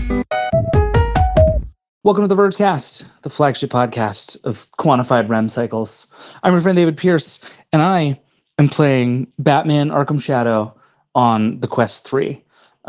Welcome to the Vergecast, the flagship podcast of quantified REM cycles. I'm your friend David Pierce, and I am playing Batman Arkham Shadow on the Quest 3.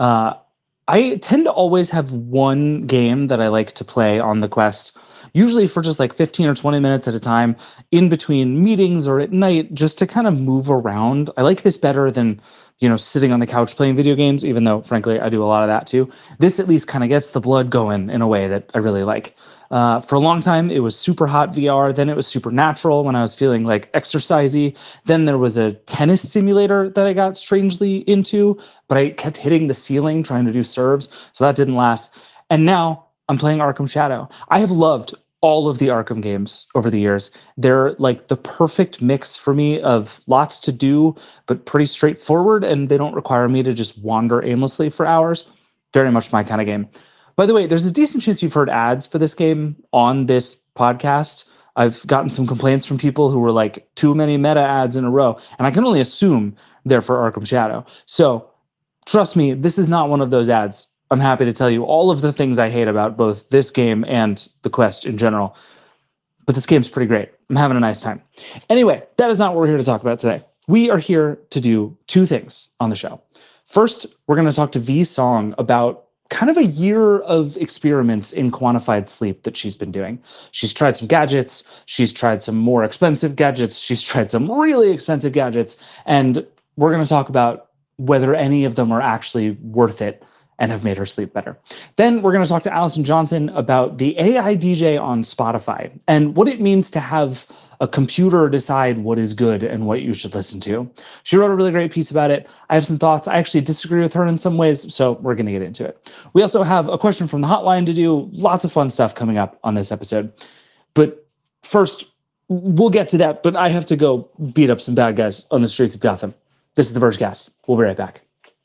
I tend to always have one game that I like to play on the Quest, usually for just like 15 or 20 minutes at a time, in between meetings or at night, just to kind of move around. I like this better than, sitting on the couch playing video games, even though, frankly, I do a lot of that too. This at least kind of gets the blood going in a way that I really like. For a long time, it was super hot VR. Then it was Supernatural when I was feeling like exercisey. Then there was a tennis simulator that I got strangely into, but I kept hitting the ceiling trying to do serves, so that didn't last. And now I'm playing Arkham Shadow. I have loved all of the Arkham games over the years. They're like the perfect mix for me of lots to do, but pretty straightforward, and they don't require me to just wander aimlessly for hours. Very much my kind of game. By the way, there's a decent chance you've heard ads for this game on this podcast. I've gotten some complaints from people who were like, too many meta ads in a row, and I can only assume they're for Arkham Shadow. So trust me, this is not one of those ads. I'm happy to tell you all of the things I hate about both this game and the Quest in general. But this game's pretty great. I'm having a nice time. Anyway, that is not what we're here to talk about today. We are here to do two things on the show. First, we're going to talk to V Song about kind of a year of experiments in quantified sleep that she's been doing. She's tried some gadgets. She's tried some more expensive gadgets. She's tried some really expensive gadgets. And we're going to talk about whether any of them are actually worth it and have made her sleep better. Then we're going to talk to Allison Johnson about the AI DJ on Spotify and what it means to have a computer decide what is good and what you should listen to. She wrote a really great piece about it. I have some thoughts. I actually disagree with her in some ways, so we're going to get into it. We also have a question from the hotline to do. Lots of fun stuff coming up on this episode. But first, we'll get to that, but I have to go beat up some bad guys on the streets of Gotham. This is the Vergecast. We'll be right back.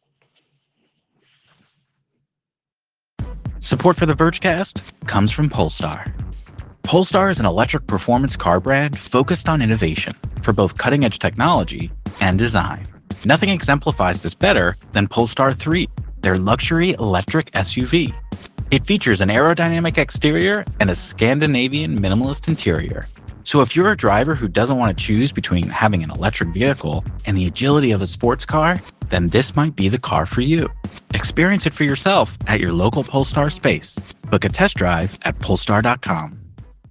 Support for the Vergecast comes from Polestar. Polestar is an electric performance car brand focused on innovation for both cutting-edge technology and design. Nothing exemplifies this better than Polestar 3, their luxury electric SUV. It features an aerodynamic exterior and a Scandinavian minimalist interior. So if you're a driver who doesn't want to choose between having an electric vehicle and the agility of a sports car, then this might be the car for you. Experience it for yourself at your local Polestar space. Book a test drive at polestar.com.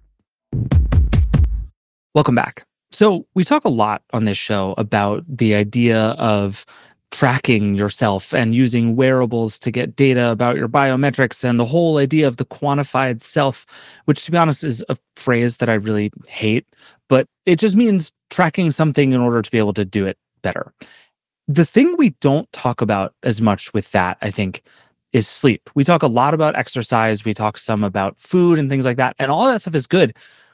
Welcome back. So we talk a lot on this show about the idea of tracking yourself and using wearables to get data about your biometrics and the whole idea of the quantified self, which, to be honest, is a phrase that I really hate, but it just means tracking something in order to be able to do it better. The thing we don't talk about as much with that, I think, is sleep. We talk a lot about exercise. We talk some about food and things like that, and all that stuff is good.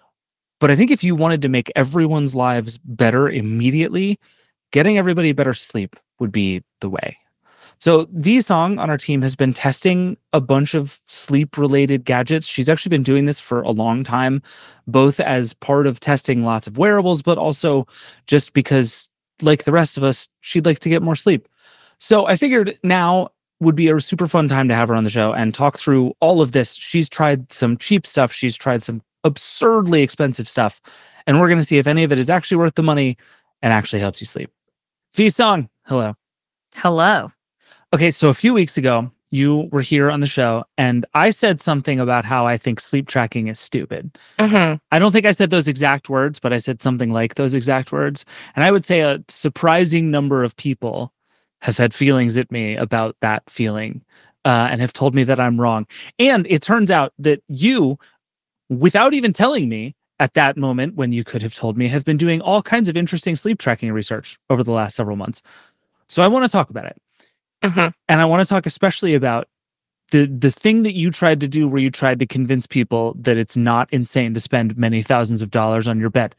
But I think if you wanted to make everyone's lives better immediately, getting everybody better sleep would be the way. So V Song on our team has been testing a bunch of sleep-related gadgets. She's actually been doing this for a long time, both as part of testing lots of wearables, but also just because, like the rest of us, she'd like to get more sleep. So I figured now would be a super fun time to have her on the show and talk through all of this. She's tried some cheap stuff. She's tried some absurdly expensive stuff. And we're going to see if any of it is actually worth the money and actually helps you sleep. V Song, hello. Hello. Okay, so a few weeks ago, you were here on the show, and I said something about how I think sleep tracking is stupid. Mm-hmm. I don't think I said those exact words, but I said something like those exact words. And I would say a surprising number of people have had feelings at me about that feeling and have told me that I'm wrong. And it turns out that you, without even telling me at that moment when you could have told me, have been doing all kinds of interesting sleep tracking research over the last several months. So I want to talk about it. Mm-hmm. And I want to talk especially about the thing that you tried to do where you tried to convince people that it's not insane to spend many thousands of dollars on your bed.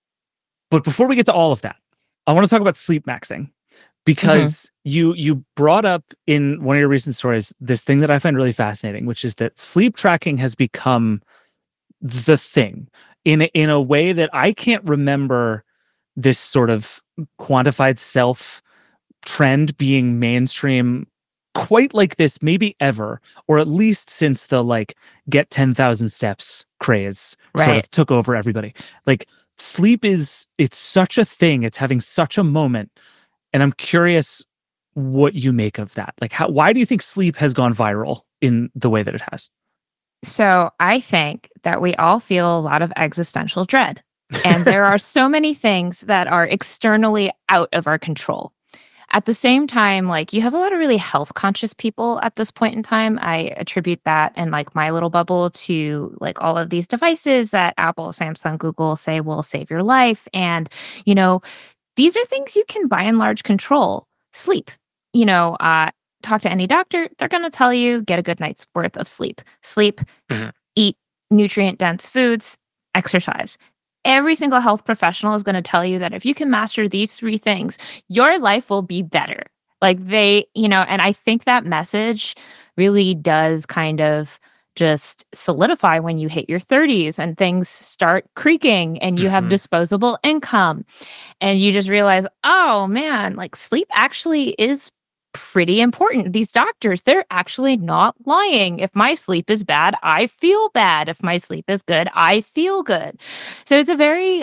But before we get to all of that, I want to talk about sleep maxing, because you brought up in one of your recent stories this thing that I find really fascinating, which is that sleep tracking has become the thing in a way that I can't remember this sort of quantified self trend being mainstream quite like this maybe ever, or at least since the like get 10,000 steps craze sort Right. of took over everybody. Like sleep it's such a thing. It's having such a moment. And I'm curious what you make of that. Like why do you think sleep has gone viral in the way that it has? So I think that we all feel a lot of existential dread. And there are so many things that are externally out of our control. At the same time, like you have a lot of really health conscious people at this point in time. I attribute that in like my little bubble to like all of these devices that Apple, Samsung, Google say will save your life. And, you know, these are things you can by and large control. Sleep. Talk to any doctor, they're going to tell you get a good night's worth of sleep. Sleep, Mhm. eat nutrient dense foods, exercise. Every single health professional is going to tell you that if you can master these three things, your life will be better. Like and I think that message really does kind of just solidify when you hit your 30s and things start creaking and you have Mhm. disposable income and you just realize, oh man, like sleep actually is pretty important. These doctors, they're actually not lying. If my sleep is bad, I feel bad. If my sleep is good, I feel good. So it's a very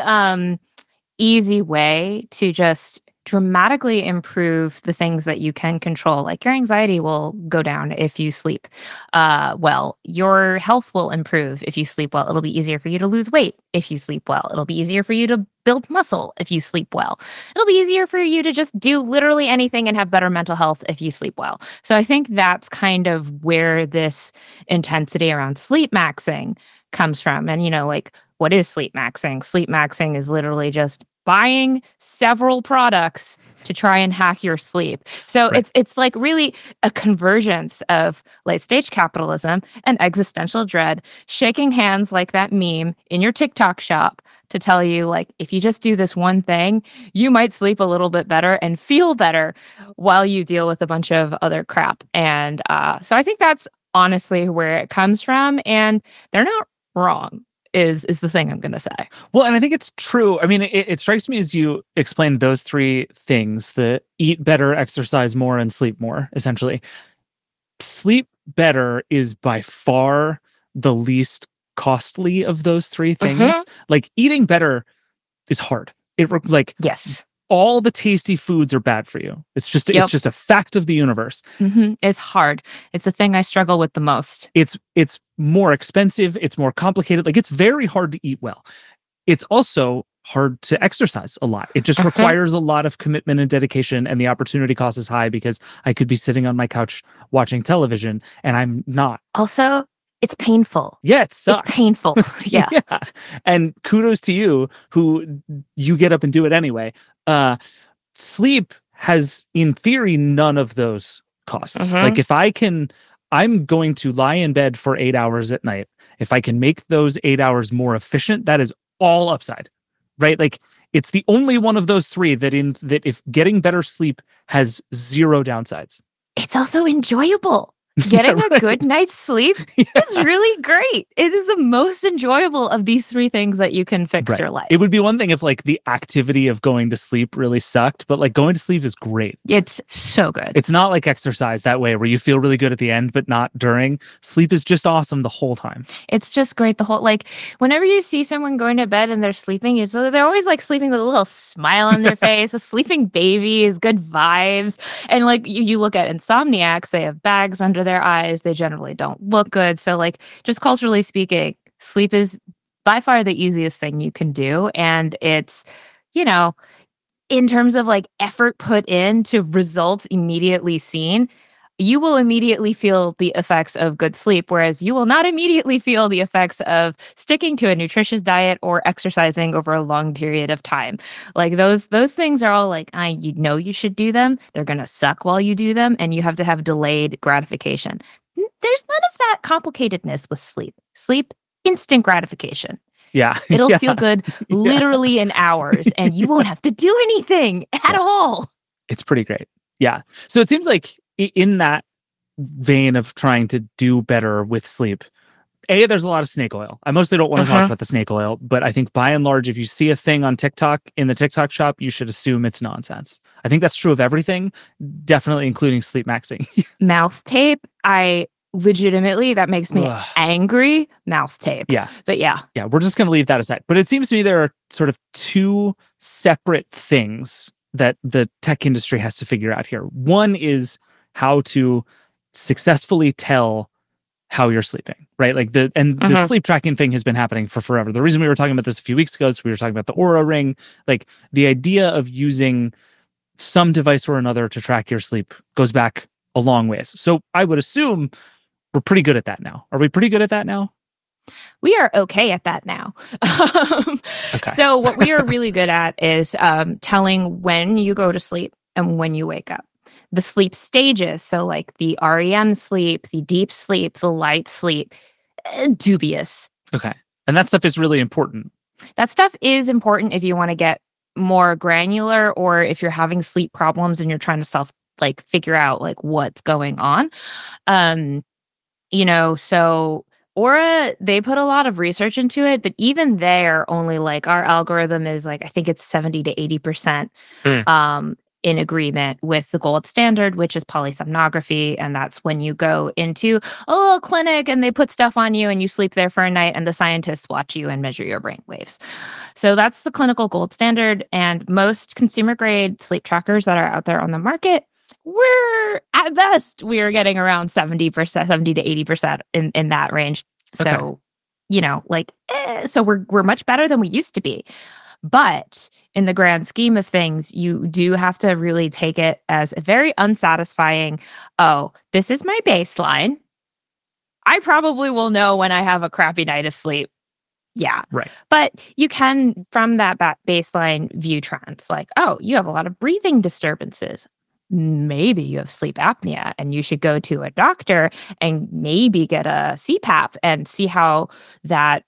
easy way to just dramatically improve the things that you can control. Like your anxiety will go down if you sleep well. Your health will improve if you sleep well. It'll be easier for you to lose weight if you sleep well. It'll be easier for you to build muscle if you sleep well. It'll be easier for you to just do literally anything and have better mental health if you sleep well. So I think that's kind of where this intensity around sleep maxing comes from. And, like, what is sleep maxing? Sleep maxing is literally just buying several products to try and hack your sleep. So Right. it's like really a convergence of late stage capitalism and existential dread shaking hands like that meme in your TikTok shop to tell you, like, if you just do this one thing, you might sleep a little bit better and feel better while you deal with a bunch of other crap. And so I think that's honestly where it comes from, and they're not wrong. Is the thing I'm gonna say. Well, and I think it's true. I mean, it strikes me as you explained those three things: the eat better, exercise more, and sleep more, essentially. Sleep better is by far the least costly of those three things. Mhm. Like eating better is hard. Like Yes. all the tasty foods are bad for you. It's Yep. just a fact of the universe. It's hard. It's the thing I struggle with the most. It's more expensive, it's more complicated. Like it's very hard to eat well. It's also hard to exercise a lot. It just Uh-huh. requires a lot of commitment and dedication, and the opportunity cost is high because I could be sitting on my couch watching television and I'm not. Also, it's painful. Yeah, it sucks. It's painful. Yeah. Yeah. And kudos to you who you get up and do it anyway. Sleep has in theory none of those costs. Mhm. Like if I'm going to lie in bed for 8 hours at night. If I can make those 8 hours more efficient, that is all upside. Right? Like it's the only one of those three that if getting better sleep has zero downsides. It's also enjoyable. Getting Yeah, a right. good night's sleep is really great. It is the most enjoyable of these three things that you can fix Right. your life. It would be one thing if like the activity of going to sleep really sucked, but like going to sleep is great. It's so good. It's not like exercise that way where you feel really good at the end, but not during. Sleep is just awesome the whole time. It's just great. The whole, like, whenever you see someone going to bed and they're sleeping, they're always like sleeping with a little smile on their face. A sleeping baby is good vibes. And like you look at insomniacs, they have bags under their eyes. They generally don't look good. So like just culturally speaking, sleep is by far the easiest thing you can do. And it's, in terms of like effort put in to results immediately seen, you will immediately feel the effects of good sleep, whereas you will not immediately feel the effects of sticking to a nutritious diet or exercising over a long period of time. Like those things are all like, you should do them. They're gonna suck while you do them, and you have to have delayed gratification. There's none of that complicatedness with sleep. Sleep, instant gratification. Yeah. It'll Yeah. feel good literally in hours, and you won't have to do anything at all. It's pretty great. Yeah. So it seems like in that vein of trying to do better with sleep, there's a lot of snake oil. I mostly don't want to talk about the snake oil, but I think by and large, if you see a thing on TikTok in the TikTok shop, you should assume it's nonsense. I think that's true of everything, definitely including sleep maxing. Mouth tape, I legitimately, that makes me angry. Mouth tape. Yeah. But yeah, we're just going to leave that aside. But it seems to me there are sort of two separate things that the tech industry has to figure out here. One is how to successfully tell how you're sleeping, right? Like the sleep tracking thing has been happening for forever. The reason we were talking about this a few weeks ago is we were talking about the Oura Ring. Like the idea of using some device or another to track your sleep goes back a long ways. So I would assume we're pretty good at that now. Are we pretty good at that now? We are okay at that now. Okay. So what we are really good at is telling when you go to sleep and when you wake up. The sleep stages, so like the REM sleep, the deep sleep, the light sleep, dubious. Okay. And that stuff is really important. That stuff is important if you want to get more granular, or if you're having sleep problems and you're trying to figure out like what's going on. So Aura, they put a lot of research into it, but even there, only like our algorithm is like, I think it's 70 to 80% in agreement with the gold standard, which is polysomnography. And that's when you go into a little clinic and they put stuff on you and you sleep there for a night and the scientists watch you and measure your brain waves. So that's the clinical gold standard. And most consumer grade sleep trackers that are out there on the market, we're at best, we are getting around 70%, 70 to 80% in that range. So, so we're much better than we used to be. But in the grand scheme of things, you do have to really take it as a very unsatisfying, this is my baseline. I probably will know when I have a crappy night of sleep. Yeah. Right. But you can, from that baseline, view trends like, you have a lot of breathing disturbances. Maybe you have sleep apnea and you should go to a doctor and maybe get a CPAP and see how that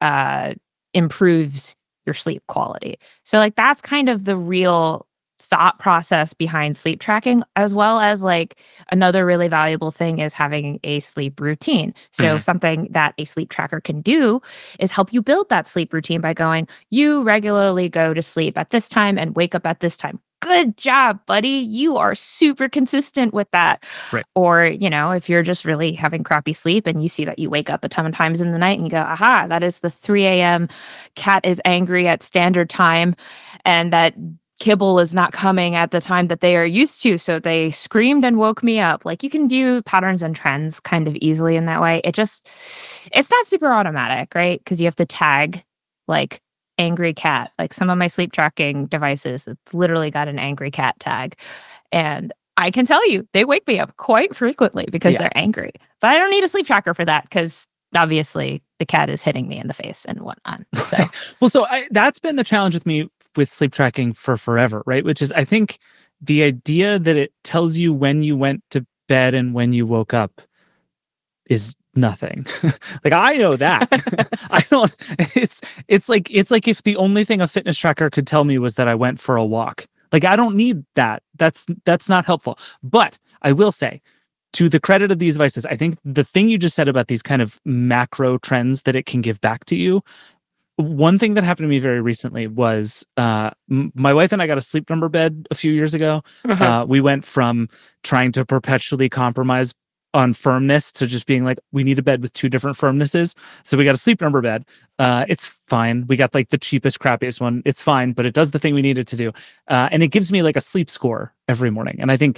improves your sleep quality. So like that's kind of the real thought process behind sleep tracking, as well as like another really valuable thing is having a sleep routine. So something that a sleep tracker can do is help you build that sleep routine by going, you regularly go to sleep at this time and wake up at this time. Good job, buddy. You are super consistent with that. Right. Or, if you're just really having crappy sleep and you see that you wake up a ton of times in the night and you go, aha, that is the 3 a.m. cat is angry at standard time and that kibble is not coming at the time that they are used to. So they screamed and woke me up. Like you can view patterns and trends kind of easily in that way. It's not super automatic, right? Because you have to tag like angry cat. Like some of my sleep tracking devices, it's literally got an angry cat tag. And I can tell you, they wake me up quite frequently because they're angry. But I don't need a sleep tracker for that because obviously the cat is hitting me in the face and whatnot. So, that's been the challenge with me with sleep tracking for forever, right? Which is, I think the idea that it tells you when you went to bed and when you woke up is nothing. Like I know that. I don't. It's like if the only thing a fitness tracker could tell me was that I went for a walk. Like I don't need that. That's not helpful. But I will say, to the credit of these devices, I think the thing you just said about these kind of macro trends that it can give back to you. One thing that happened to me very recently was my wife and I got a sleep number bed a few years ago. We went from trying to perpetually compromise on firmness to just being like, we need a bed with two different firmnesses. So we got a sleep number bed. It's fine. We got like the cheapest, crappiest one. It's fine, but it does the thing we need it to do. And it gives me like a sleep score every morning. And I think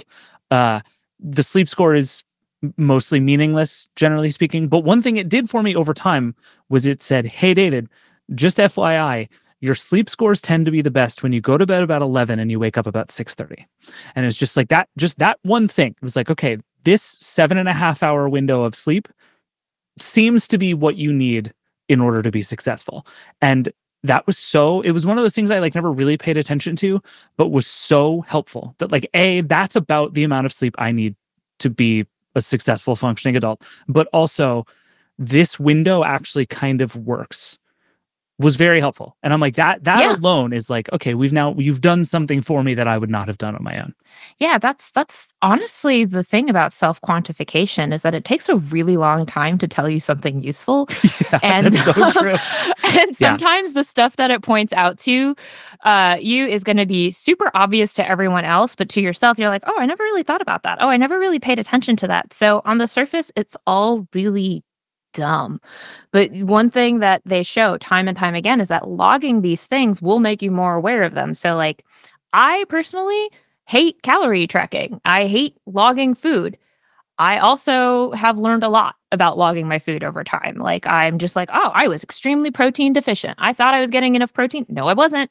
the sleep score is mostly meaningless, generally speaking. But one thing it did for me over time was it said, hey, David, just FYI, your sleep scores tend to be the best when you go to bed about 11 and you wake up about 6:30. And it's just like that, just that one thing. It was like, okay, this 7.5 hour window of sleep seems to be what you need in order to be successful. And that was it was one of those things I like never really paid attention to, but was so helpful that like, that's about the amount of sleep I need to be a successful functioning adult. But also this window actually kind of works was very helpful. And I'm like, that Yeah. alone is like, okay, you've done something for me that I would not have done on my own. Yeah, that's honestly the thing about self-quantification is that it takes a really long time to tell you something useful. Yeah, And that's so true. and sometimes the stuff that it points out to you is going to be super obvious to everyone else, but to yourself, you're like, oh, I never really thought about that. Oh, I never really paid attention to that. So on the surface, it's all really dumb. But one thing that they show time and time again is that logging these things will make you more aware of them. So like I personally hate calorie tracking. I hate logging food. I also have learned a lot about logging my food over time. Like I'm just like, oh, I was extremely protein deficient. I thought I was getting enough protein. No, I wasn't.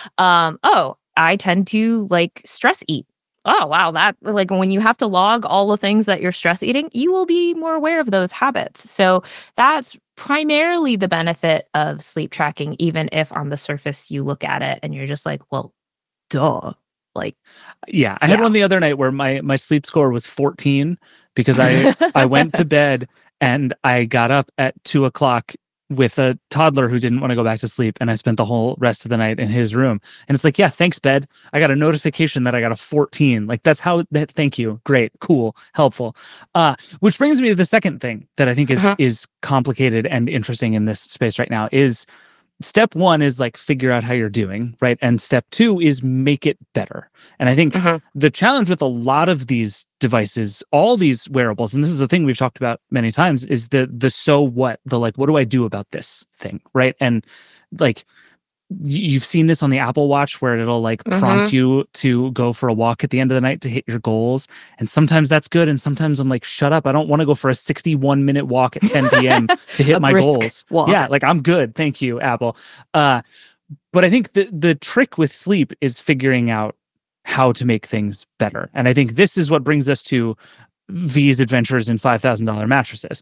Oh, I tend to like stress eat. Oh, wow. That like when you have to log all the things that you're stress eating, you will be more aware of those habits. So that's primarily the benefit of sleep tracking, even if on the surface you look at it and you're just like, well, duh. Like, yeah, I had one the other night where my sleep score was 14 because I went to bed and I got up at 2:00 with a toddler who didn't want to go back to sleep, and I spent the whole rest of the night in his room. And it's like, yeah, thanks, bed. I got a notification that I got a 14. Like that's how that. Thank you. Great, cool, helpful. Which brings me to the second thing that I think is complicated and interesting in this space right now is. Step one is like figure out how you're doing, right? And step two is make it better. And I think the challenge with a lot of these devices, all these wearables, and this is a thing we've talked about many times, is the so what, the like, what do I do about this thing, right? And like you've seen this on the Apple Watch where it'll like prompt you to go for a walk at the end of the night to hit your goals. And sometimes that's good. And sometimes I'm like, shut up. I don't want to go for a 61-minute walk at 10 p.m. to hit my goals. Walk. Yeah, like I'm good. Thank you, Apple. But I think the trick with sleep is figuring out how to make things better. And I think this is what brings us to V's adventures in $5,000 mattresses.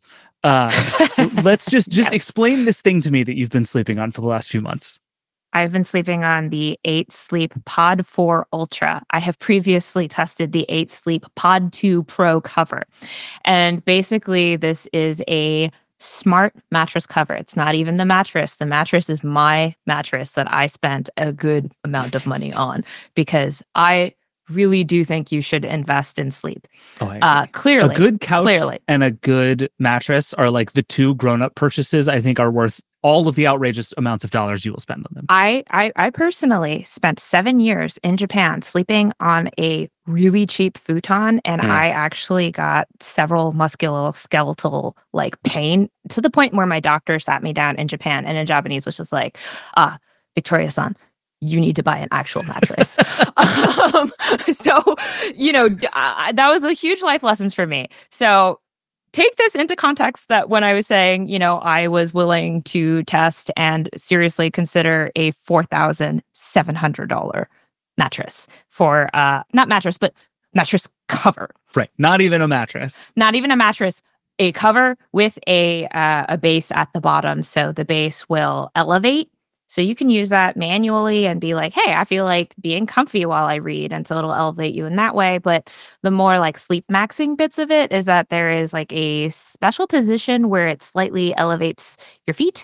Let's just explain this thing to me that you've been sleeping on for the last few months. I've been sleeping on the 8 Sleep Pod 4 Ultra. I have previously tested the 8 Sleep Pod 2 Pro cover. And basically, this is a smart mattress cover. It's not even the mattress. The mattress is my mattress that I spent a good amount of money on because I really do think you should invest in sleep. Clearly. A good couch clearly. And a good mattress are like the two grown-up purchases I think are worth all of the outrageous amounts of dollars you will spend on them. I personally spent 7 years in Japan sleeping on a really cheap futon, and I actually got several musculoskeletal like pain to the point where my doctor sat me down in Japan and in Japanese was just like, Victoria-san, you need to buy an actual mattress. So, that was a huge life lessons for me. So take this into context that when I was saying, I was willing to test and seriously consider a $4,700 mattress for, not mattress, but mattress cover. Right. Not even a mattress. Not even a mattress. A cover with a base at the bottom. So the base will elevate. So you can use that manually and be like, hey, I feel like being comfy while I read. And so it'll elevate you in that way. But the more like sleep maxing bits of it is that there is like a special position where it slightly elevates your feet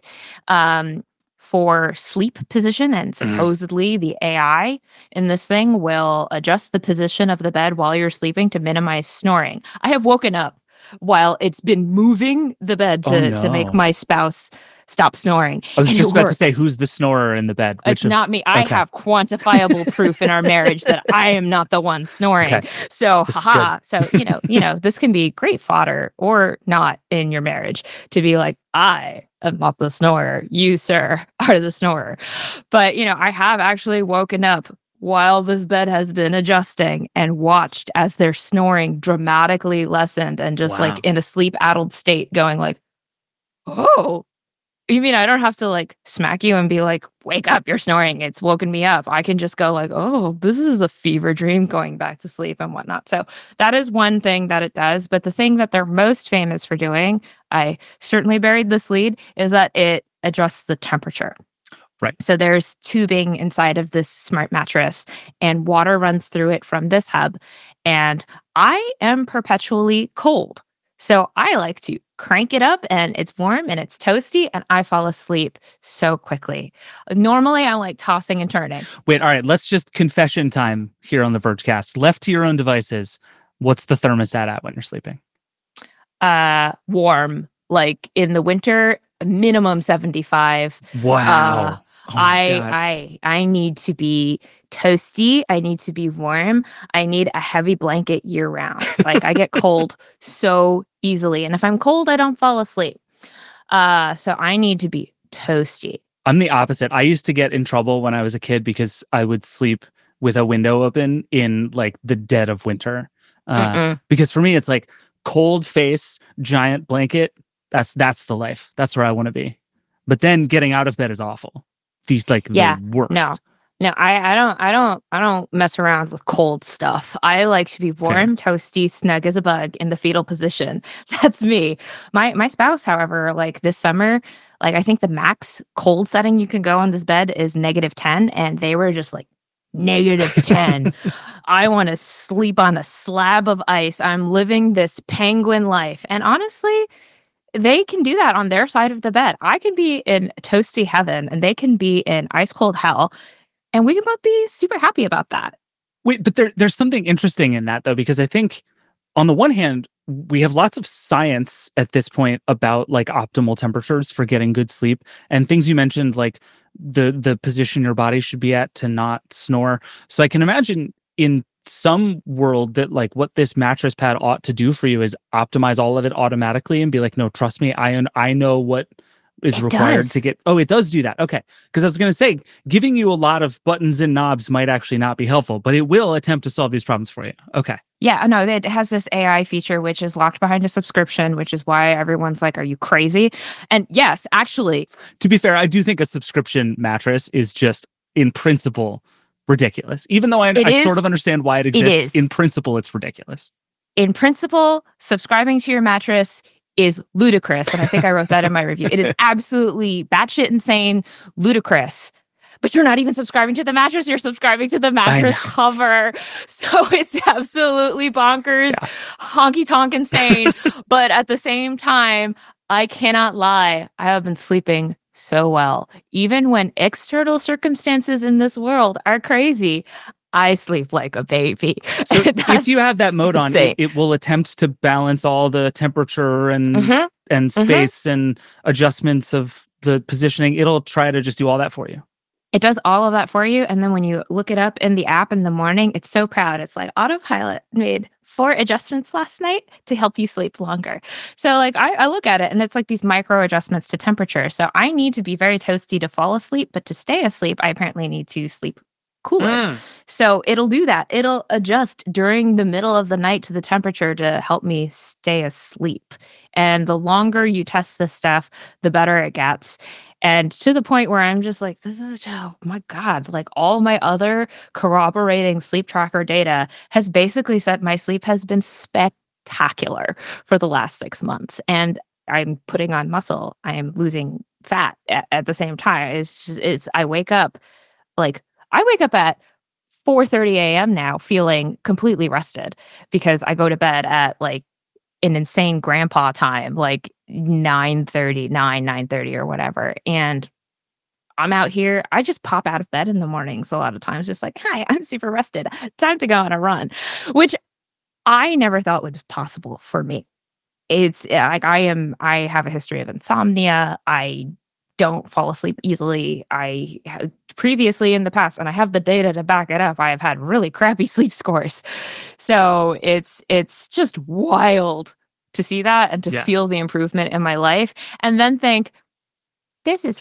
for sleep position. And supposedly the AI in this thing will adjust the position of the bed while you're sleeping to minimize snoring. I have woken up while it's been moving the bed to make my spouse stop snoring. I was just about to say, who's the snorer in the bed? It's not me. I have quantifiable proof in our marriage that I am not the one snoring. Okay. So, So, this can be great fodder or not in your marriage to be like, I am not the snorer. You, sir, are the snorer. But, I have actually woken up while this bed has been adjusting and watched as their snoring dramatically lessened and just like in a sleep-addled state going like, oh, you mean I don't have to like smack you and be like, wake up, you're snoring. It's woken me up. I can just go like, oh, this is a fever dream going back to sleep and whatnot. So that is one thing that it does. But the thing that they're most famous for doing, I certainly buried this lead, is that it adjusts the temperature. Right. So there's tubing inside of this smart mattress and water runs through it from this hub. And I am perpetually cold. So I like to crank it up and it's warm and it's toasty and I fall asleep so quickly. Normally I'm like tossing and turning. Wait, all right, let's just confession time here on the Vergecast. Left to your own devices, what's the thermostat at when you're sleeping? Warm. Like in the winter, minimum 75. Wow. Oh my God. I need to be toasty. I need to be warm. I need a heavy blanket year round. Like I get cold so easily. And if I'm cold, I don't fall asleep. So I need to be toasty. I'm the opposite. I used to get in trouble when I was a kid because I would sleep with a window open in like the dead of winter. Because for me, it's like cold face, giant blanket. That's the life. That's where I want to be. But then getting out of bed is awful. These like the worst. No, I don't mess around with cold stuff. I like to be warm, toasty, snug as a bug in the fetal position. That's me. My spouse, however, like this summer, like I think the max cold setting you can go on this bed is -10, and they were just like -10. I want to sleep on a slab of ice. I'm living this penguin life. And honestly, they can do that on their side of the bed. I can be in toasty heaven and they can be in ice cold hell. And we can both be super happy about that. Wait, but there's something interesting in that though, because I think on the one hand, we have lots of science at this point about like optimal temperatures for getting good sleep and things you mentioned, like the position your body should be at to not snore. So I can imagine in some world that like what this mattress pad ought to do for you is optimize all of it automatically and be like, no, trust me, I know what is required to get. Oh, it does do that. Okay. Because I was going to say, giving you a lot of buttons and knobs might actually not be helpful, but it will attempt to solve these problems for you. Okay. Yeah, no, it has this AI feature, which is locked behind a subscription, which is why everyone's like, are you crazy? And yes, actually. To be fair, I do think a subscription mattress is just in principle ridiculous. Even though I sort of understand why it exists, in principle, it's ridiculous. In principle, subscribing to your mattress is ludicrous. And I think I wrote that in my review. It is absolutely batshit insane, ludicrous. But you're not even subscribing to the mattress. You're subscribing to the mattress cover. So it's absolutely bonkers, honky tonk insane. But at the same time, I cannot lie. I have been sleeping so well. Even when external circumstances in this world are crazy, I sleep like a baby. So if you have that mode on, it will attempt to balance all the temperature and space and adjustments of the positioning. It'll try to just do all that for you. It does all of that for you. And then when you look it up in the app in the morning, it's so proud. It's like Autopilot made 4 adjustments last night to help you sleep longer. So like I look at it and it's like these micro adjustments to temperature. So I need to be very toasty to fall asleep, but to stay asleep, I apparently need to sleep cooler. So it'll do that. It'll adjust during the middle of the night to the temperature to help me stay asleep. And the longer you test this stuff, the better it gets. And to the point where I'm just like, oh my God, like all my other corroborating sleep tracker data has basically said my sleep has been spectacular for the last 6 months. And I'm putting on muscle. I am losing fat at the same time. I wake up at 4:30 a.m. now feeling completely rested because I go to bed at like an insane grandpa time, like 9:30 or whatever. And I'm out here. I just pop out of bed in the mornings a lot of times, just like, hi, I'm super rested. Time to go on a run, which I never thought was possible for me. It's like I have a history of insomnia. I don't fall asleep easily. I previously in the past, and I have the data to back it up, I have had really crappy sleep scores. So it's just wild to see that and to feel the improvement in my life and then think, this is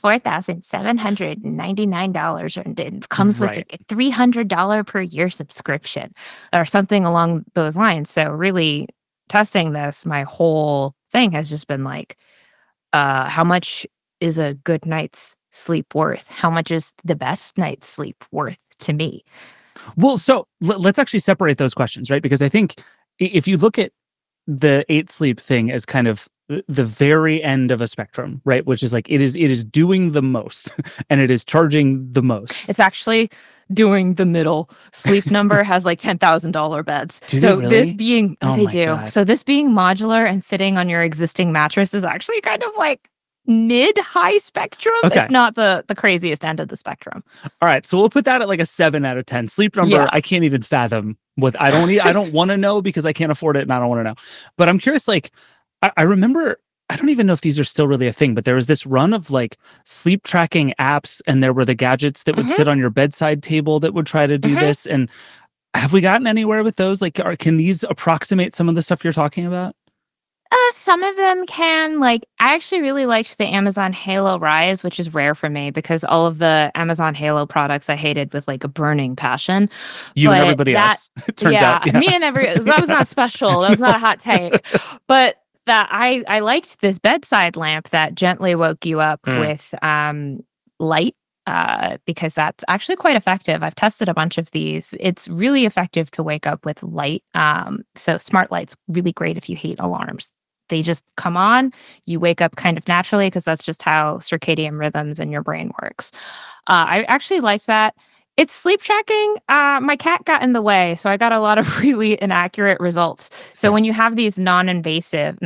$4,799 and it comes with a $300 per year subscription or something along those lines. So really testing this, my whole thing has just been like, how much is a good night's sleep worth? How much is the best night's sleep worth to me? Well, so let's actually separate those questions, right? Because I think if you look at the 8 sleep thing as kind of the very end of a spectrum, right? Which is like it is doing the most and it is charging the most. It's actually doing the middle. Sleep Number has like $10,000 beds. Do they So really? this being Oh they my do. God. So this being modular and fitting on your existing mattress is actually kind of like mid-high spectrum. Okay. It's not the craziest end of the spectrum. All right, so we'll put that at like a 7 out of 10. Sleep Number, Yeah. I can't even fathom what I don't want to know because I can't afford it and I don't want to know. But I'm curious, like, I remember, I don't even know if these are still really a thing, but there was this run of like sleep tracking apps, and there were the gadgets that would Mhm. sit on your bedside table that would try to do Mhm. this. And have we gotten anywhere with those? Like, can these approximate some of the stuff you're talking about? Some of them can. Like, I actually really liked the Amazon Halo Rise, which is rare for me because all of the Amazon Halo products I hated with like a burning passion. You and But everybody that- else, it turns out. Yeah. Me and that was not special. That was not a hot take. But that I liked this bedside lamp that gently woke you up Mm. with light. Because that's actually quite effective. I've tested a bunch of these. It's really effective to wake up with light. So smart light's really great if you hate alarms. They just come on, you wake up kind of naturally because that's just how circadian rhythms in your brain works. I actually liked that. It's sleep tracking. My cat got in the way, so I got a lot of really inaccurate results. So when you have these non-invasive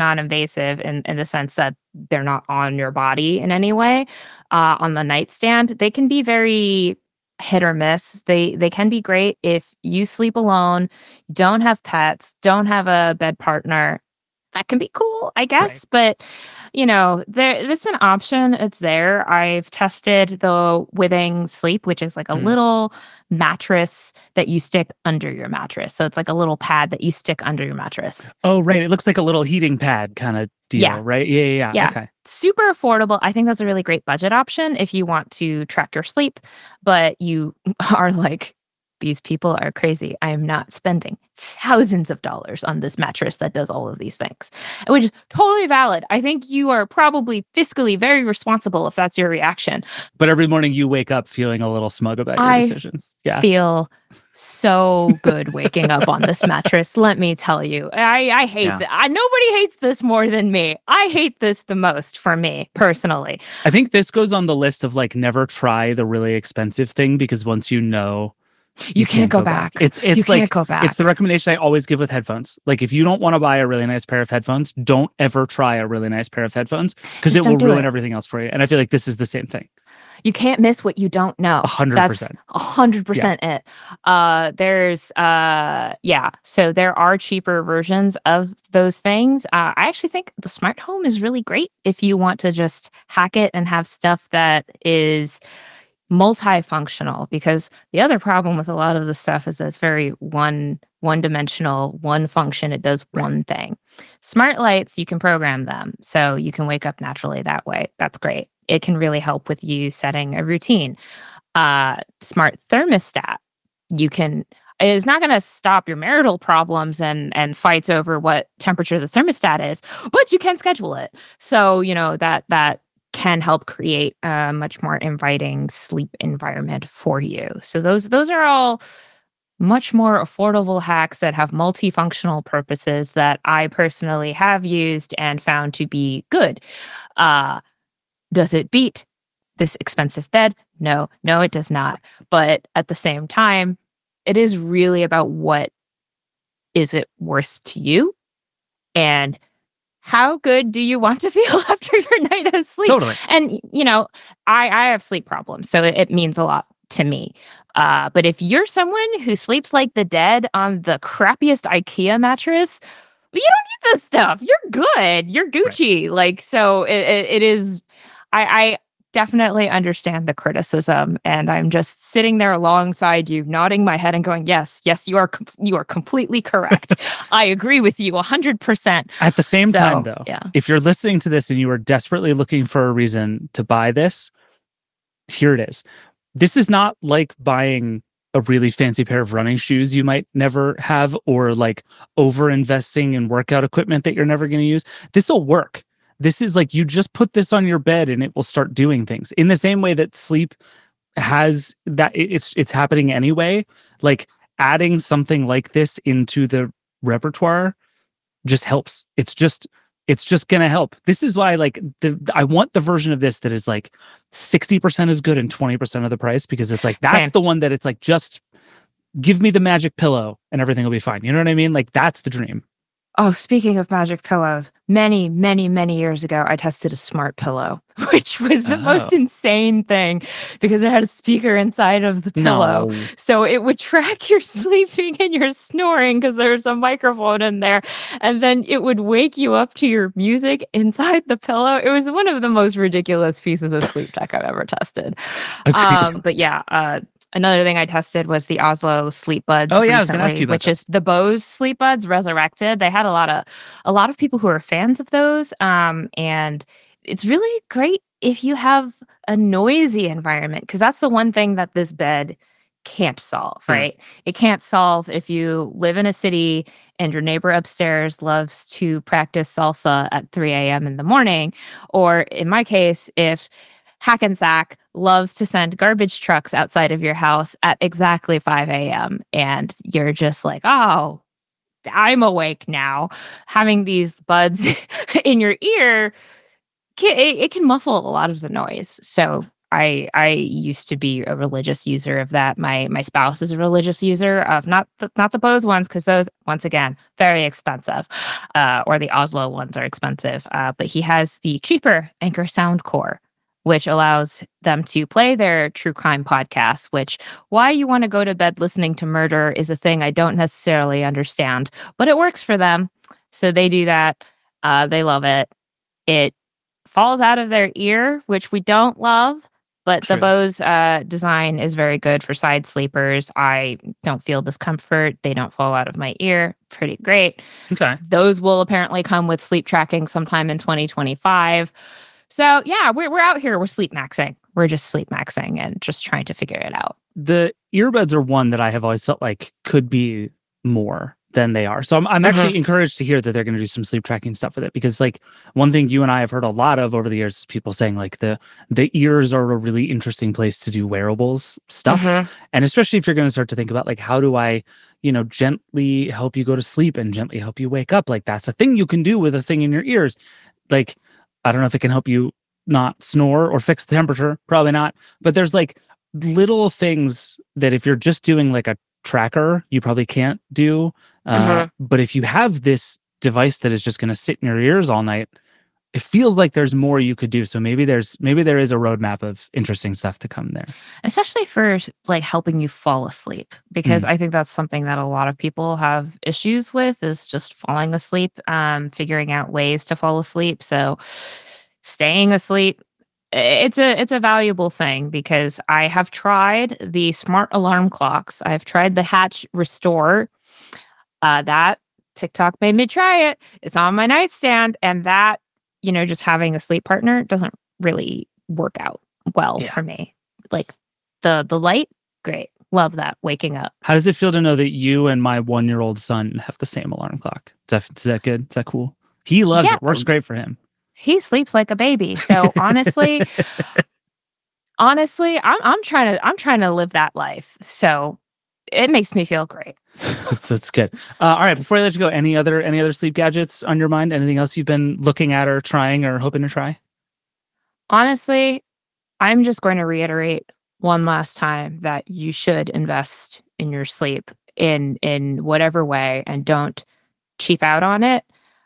in the sense that they're not on your body in any way, on the nightstand, they can be very hit or miss. They can be great if you sleep alone, don't have pets, don't have a bed partner. That can be cool, I guess. But this is an option. It's there. I've tested the Withing Sleep, which is like a little mattress that you stick under your mattress. So it's like a little pad that you stick under your mattress. Oh, right. It looks like a little heating pad kind of deal, Yeah. right? Yeah. Yeah. Okay. Super affordable. I think that's a really great budget option if you want to track your sleep, but you are like, these people are crazy. I am not spending thousands of dollars on this mattress that does all of these things, which is totally valid. I think you are probably fiscally very responsible if that's your reaction. But every morning you wake up feeling a little smug about your decisions. Yeah. Feel so good waking up on this mattress. Let me tell you, I hate that. Nobody hates this more than me. I hate this the most for me personally. I think this goes on the list of like never try the really expensive thing because once you know, you can't go back. It's you like can't go back. It's the recommendation I always give with headphones. Like if you don't want to buy a really nice pair of headphones, don't ever try a really nice pair of headphones because it will ruin everything else for you. And I feel like this is the same thing. You can't miss what you don't know. 100%. That's 100% it. So there are cheaper versions of those things. I actually think the smart home is really great if you want to just hack it and have stuff that is multifunctional, because the other problem with a lot of the stuff is that it's very one-dimensional, one function. It does one thing. Smart lights, you can program them so you can wake up naturally that way. That's great. It can really help with you setting a routine. Smart thermostat, it's not going to stop your marital problems and fights over what temperature the thermostat is, but you can schedule it. So, that can help create a much more inviting sleep environment for you. So those are all much more affordable hacks that have multifunctional purposes that I personally have used and found to be good. Does it beat this expensive bed? No, it does not. But at the same time, it is really about what is it worth to you and how good do you want to feel after your night of sleep? Totally. And, I have sleep problems, so it means a lot to me. But if you're someone who sleeps like the dead on the crappiest IKEA mattress, you don't need this stuff. You're good. You're Gucci. Right. Like, so it is, I definitely understand the criticism, and I'm just sitting there alongside you, nodding my head and going, yes, you are completely correct. I agree with you 100%. At the same time, though, yeah. If you're listening to this and you are desperately looking for a reason to buy this, here it is. This is not like buying a really fancy pair of running shoes you might never have, or like over investing in workout equipment that you're never going to use. This will work. This is like you just put this on your bed and it will start doing things in the same way that sleep has that. It's happening anyway. Like adding something like this into the repertoire just helps. It's just it's just gonna help. This is why like I want the version of this that is like 60% as good and 20% of the price, because it's like that's Same. the one that it's like just give me the magic pillow and everything will be fine. You know what I mean? Like that's the dream. Oh, speaking of magic pillows, many, many, many years ago, I tested a smart pillow, which was the most Oh. insane thing because it had a speaker inside of the pillow. No. So it would track your sleeping and your snoring because there was a microphone in there. And then it would wake you up to your music inside the pillow. It was one of the most ridiculous pieces of sleep tech I've ever tested. Agreed. But yeah, another thing I tested was the Oslo Sleep Buds. Oh, yeah, I was recently, gonna ask you about which that. is the Bose Sleep Buds resurrected. They had a lot of people who are fans of those, and it's really great if you have a noisy environment, because that's the one thing that this bed can't solve, Hmm. right? It can't solve if you live in a city and your neighbor upstairs loves to practice salsa at 3 a.m. in the morning, or in my case, if Hackensack loves to send garbage trucks outside of your house at exactly 5 a.m. and you're just like, oh, I'm awake now. Having these buds in your ear, it can muffle a lot of the noise. So I used to be a religious user of that. My spouse is a religious user of not the Bose ones, because those, once again, very expensive, or the Oslo ones are expensive. But he has the cheaper Anchor Sound Core, which allows them to play their true crime podcasts, which why you want to go to bed listening to murder is a thing I don't necessarily understand, but it works for them. So they do that. They love it. It falls out of their ear, which we don't love, but the True. Bose design is very good for side sleepers. I don't feel discomfort. They don't fall out of my ear. Pretty great. Okay. Those will apparently come with sleep tracking sometime in 2025. So yeah, we're out here. We're sleep maxing. We're just sleep maxing and just trying to figure it out. The earbuds are one that I have always felt like could be more than they are. So I'm actually encouraged to hear that they're going to do some sleep tracking stuff with it, because like one thing you and I have heard a lot of over the years is people saying like the ears are a really interesting place to do wearables stuff. And especially if you're going to start to think about like, how do I, gently help you go to sleep and gently help you wake up? Like that's a thing you can do with a thing in your ears. Like, I don't know if it can help you not snore or fix the temperature. Probably not. But there's like little things that if you're just doing like a tracker, you probably can't do. But if you have this device that is just going to sit in your ears all night, it feels like there's more you could do. So maybe there is a roadmap of interesting stuff to come there. Especially for like helping you fall asleep, because I think that's something that a lot of people have issues with, is just falling asleep, figuring out ways to fall asleep. So staying asleep, it's a valuable thing, because I have tried the smart alarm clocks. I've tried the Hatch Restore. That TikTok made me try it. It's on my nightstand, and that, just having a sleep partner doesn't really work out well for me. Like the light, great. Love that, waking up. How does it feel to know that you and my 1-year-old son have the same alarm clock? Is that good? Is that cool? He loves it. Works great for him. He sleeps like a baby. So honestly, I'm trying to live that life. So it makes me feel great. That's good. All right, before I let you go, any other sleep gadgets on your mind? Anything else you've been looking at or trying or hoping to try? Honestly, I'm just going to reiterate one last time that you should invest in your sleep in whatever way, and don't cheap out on it.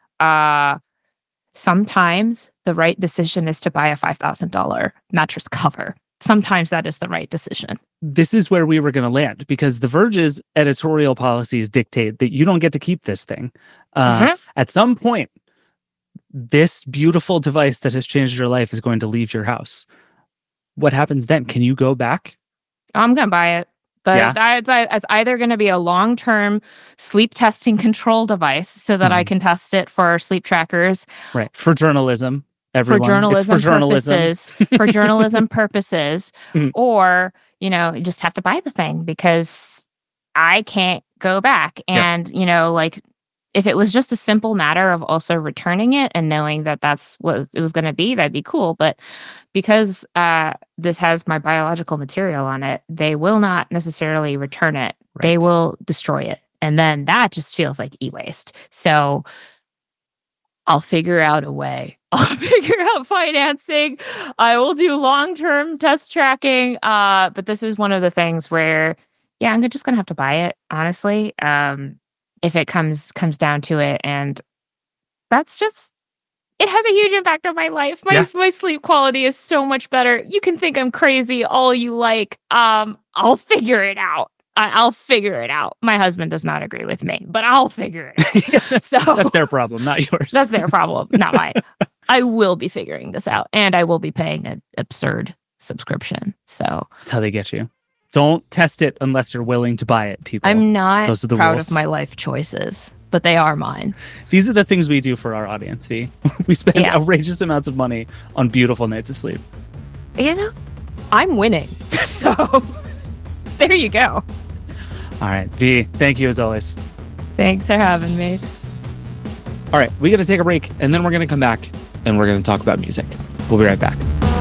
Sometimes the right decision is to buy a $5,000 mattress cover. Sometimes that is the right decision. This is where we were going to land, because The Verge's editorial policies dictate that you don't get to keep this thing. At some point, this beautiful device that has changed your life is going to leave your house. What happens then? Can you go back? I'm going to buy it. But it's either going to be a long-term sleep testing control device so that I can test it for sleep trackers. Right. For journalism. Everyone. For journalism purposes. For journalism purposes. Mhm. Or, you just have to buy the thing, because I can't go back. And, like, if it was just a simple matter of also returning it and knowing that that's what it was going to be, that'd be cool. But because this has my biological material on it, they will not necessarily return it. Right. They will destroy it. And then that just feels like e-waste. So I'll figure out a way. I'll figure out financing. I will do long-term test tracking. But this is one of the things where, yeah, I'm just gonna have to buy it, honestly. If it comes down to it. And that's just it has a huge impact on my life. My sleep quality is so much better. You can think I'm crazy all you like. I'll figure it out. I'll figure it out. My husband does not agree with me, but I'll figure it out. So That's their problem, not yours. that's their problem, not mine. I will be figuring this out, and I will be paying an absurd subscription. So That's how they get you. Don't test it unless you're willing to buy it, people. I'm not Those are the proud rules. of my life choices, but they are mine. These are the things we do for our audience, V. We spend Yeah. outrageous amounts of money on beautiful nights of sleep. You know, I'm winning. So there you go. All right, V, thank you as always. Thanks for having me. All right, we got to take a break, and then we're going to come back, and we're going to talk about music. We'll be right back.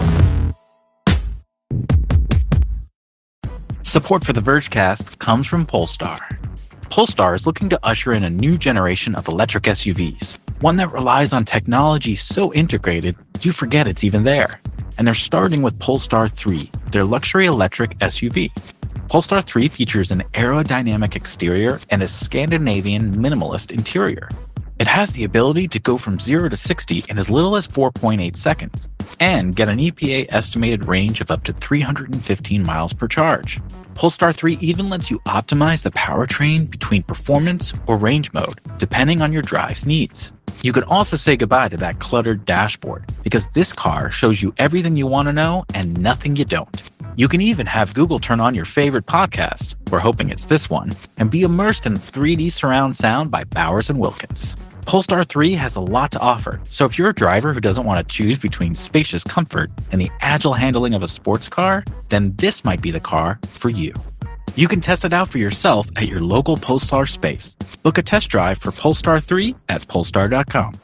Support for the Vergecast comes from Polestar. Polestar is looking to usher in a new generation of electric SUVs, one that relies on technology so integrated you forget it's even there. And they're starting with Polestar 3, their luxury electric SUV. Polestar 3 features an aerodynamic exterior and a Scandinavian minimalist interior. It has the ability to go from 0 to 60 in as little as 4.8 seconds and get an EPA estimated range of up to 315 miles per charge. Polestar 3 even lets you optimize the powertrain between performance or range mode, depending on your drive's needs. You can also say goodbye to that cluttered dashboard because this car shows you everything you want to know and nothing you don't. You can even have Google turn on your favorite podcast, we're hoping it's this one, and be immersed in 3D surround sound by Bowers & Wilkins. Polestar 3 has a lot to offer, so if you're a driver who doesn't want to choose between spacious comfort and the agile handling of a sports car, then this might be the car for you. You can test it out for yourself at your local Polestar space. Book a test drive for Polestar 3 at polestar.com.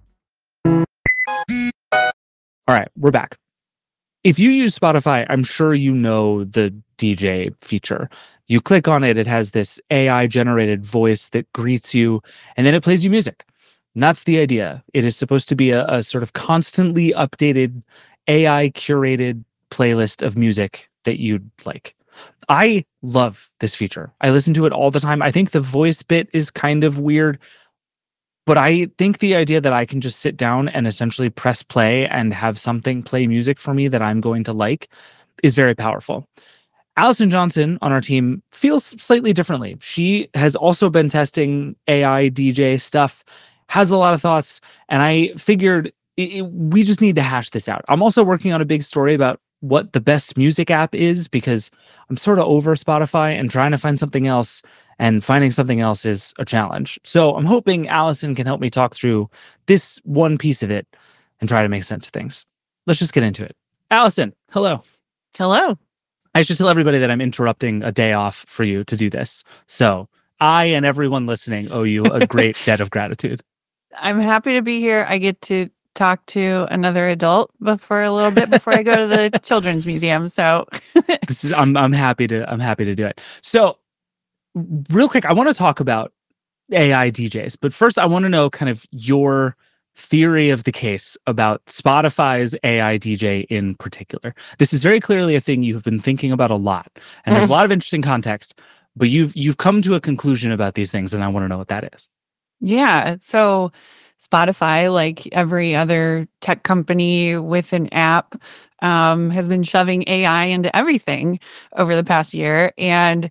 All right, we're back. If you use Spotify, I'm sure you know the DJ feature. You click on it, it has this AI generated voice that greets you, and then it plays you music. And that's the idea. It is supposed to be a sort of constantly updated, AI curated playlist of music that you'd like. I love this feature. I listen to it all the time. I think the voice bit is kind of weird, but I think the idea that I can just sit down and essentially press play and have something play music for me that I'm going to like is very powerful. Allison Johnson on our team feels slightly differently. She has also been testing AI DJ stuff, has a lot of thoughts, and I figured we just need to hash this out. I'm also working on a big story about what the best music app is because I'm sort of over Spotify and trying to find something else, and finding something else is a challenge. So I'm hoping Allison can help me talk through this one piece of it and try to make sense of things. Let's just get into it. Allison, hello. Hello. I should tell everybody that I'm interrupting a day off for you to do this. So I and everyone listening owe you a great debt of gratitude. I'm happy to be here. I get to talk to another adult for a little bit before I go to the children's museum. So I'm happy to do it. So real quick, I want to talk about AI DJs, but first I want to know kind of your theory of the case about Spotify's AI DJ in particular. This is very clearly a thing you've been thinking about a lot, and there's a lot of interesting context, but you've come to a conclusion about these things, and I want to know what that is. yeah, so Spotify, like every other tech company with an app, has been shoving AI into everything over the past year. And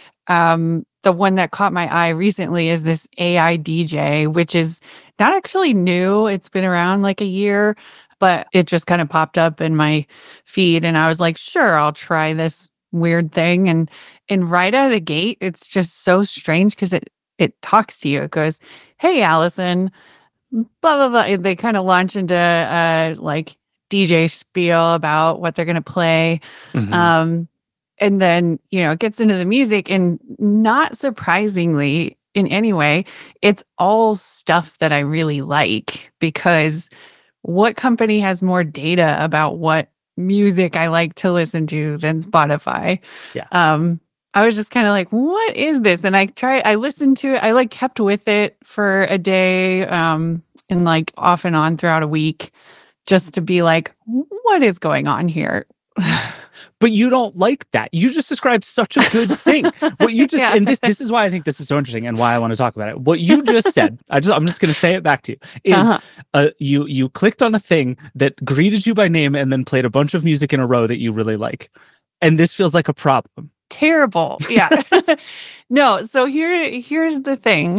the one that caught my eye recently is this AI DJ, which is not actually new. It's been around like a year, but it just kind of popped up in my feed. And I was like, sure, I'll try this weird thing. And right out of the gate, it's just so strange because it talks to you. It goes, "Hey, Allison, blah, blah, blah." And they kind of launch into like DJ spiel about what they're going to play. Mhm. And then, it gets into the music, and not surprisingly in any way, it's all stuff that I really like, because what company has more data about what music I like to listen to than Spotify? Yeah. I was just kind of like, what is this? And I listened to it. I like kept with it for a day. and like off and on throughout a week just to be like, what is going on here? But you don't like that. You just described such a good thing. What you just Yeah. and this is why I think this is so interesting and why I want to talk about it. What you just said, I'm just going to say it back to you. Is Uh-huh. You clicked on a thing that greeted you by name and then played a bunch of music in a row that you really like, and this feels like a problem. Terrible. Yeah. No, so here's the thing.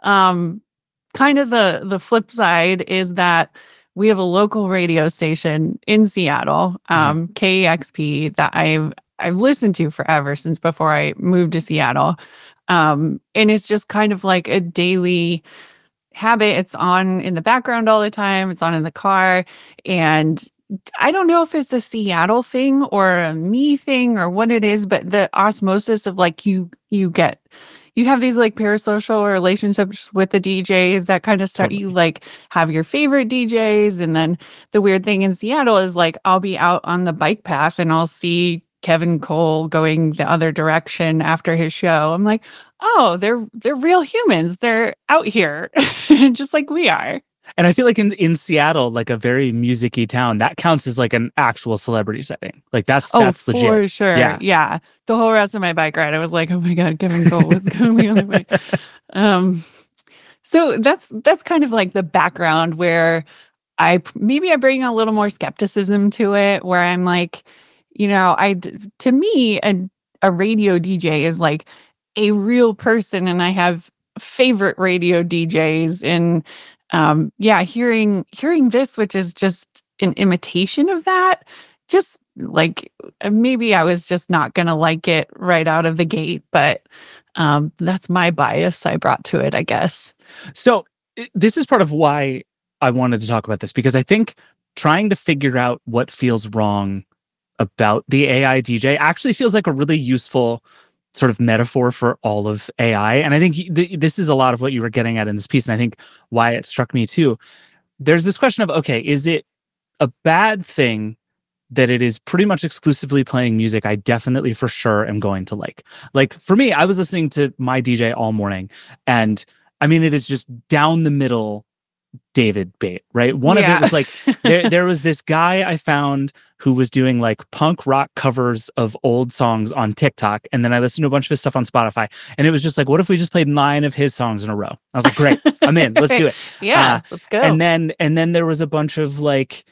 Kind of the flip side is that we have a local radio station in Seattle, KEXP, that I've listened to forever, since before I moved to Seattle. And it's just kind of like a daily habit. It's on in the background all the time. It's on in the car. And I don't know if it's a Seattle thing or a me thing or what it is, but the osmosis of like you have these like parasocial relationships with the DJs that kind of start. Totally. You like have your favorite DJs, and then the weird thing in Seattle is like I'll be out on the bike path and I'll see Kevin Cole going the other direction after his show. I'm like, oh, they're real humans. They're out here just like we are. And I feel like in Seattle, like a very music-y town, that counts as like an actual celebrity setting. Like that's legit. For sure. Yeah. Yeah. The whole rest of my bike ride, I was like, oh my God, Kevin Cole was going on the bike. So that's kind of like the background where I bring a little more skepticism to it, where I'm like, to me, a radio DJ is like a real person, and I have favorite radio DJs, and hearing this, which is just an imitation of that, just like maybe I was just not gonna like it right out of the gate, but that's my bias I brought to it, I guess. So this is part of why I wanted to talk about this, because I think trying to figure out what feels wrong about the AI DJ actually feels like a really useful sort of metaphor for all of AI. And I think this is a lot of what you were getting at in this piece. And I think why it struck me too. There's this question of, okay, is it a bad thing that it is pretty much exclusively playing music I definitely for sure am going to like? Like for me, I was listening to my DJ all morning, and I mean, it is just down the middle David bait, right? One of it was like there was this guy I found who was doing like punk rock covers of old songs on TikTok, and then I listened to a bunch of his stuff on Spotify, and it was just like, what if we just played 9 of his songs in a row? I was like, great, I'm in, let's do it. Let's go. And then there was a bunch of like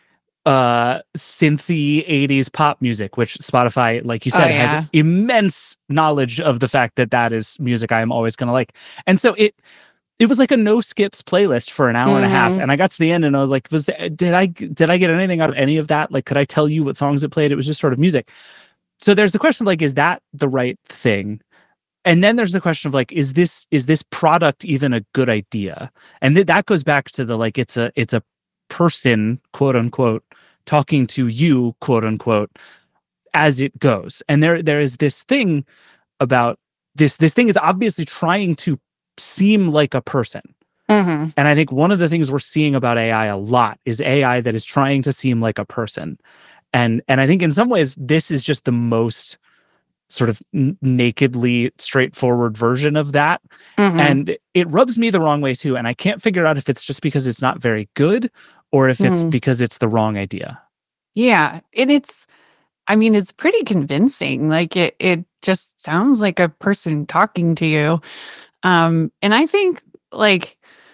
synthy 80s pop music, which Spotify, like you said, has immense knowledge of the fact that is music I am always going to like. And so it was like a no skips playlist for an hour and a half. And I got to the end and I was like, did I get anything out of any of that? Like, could I tell you what songs it played? It was just sort of music. So there's the question of like, is that the right thing? And then there's the question of like, is this product even a good idea? And that goes back to the, like, it's a person, quote unquote, talking to you, quote unquote, as it goes. And there is this thing about this thing is obviously trying to seem like a person. And I think one of the things we're seeing about AI a lot is AI that is trying to seem like a person. And I think in some ways this is just the most sort of nakedly straightforward version of that. And it rubs me the wrong way too. And I can't figure out if it's just because it's not very good or if it's because it's the wrong idea. Yeah. And it's pretty convincing. Like it just sounds like a person talking to you. And I think like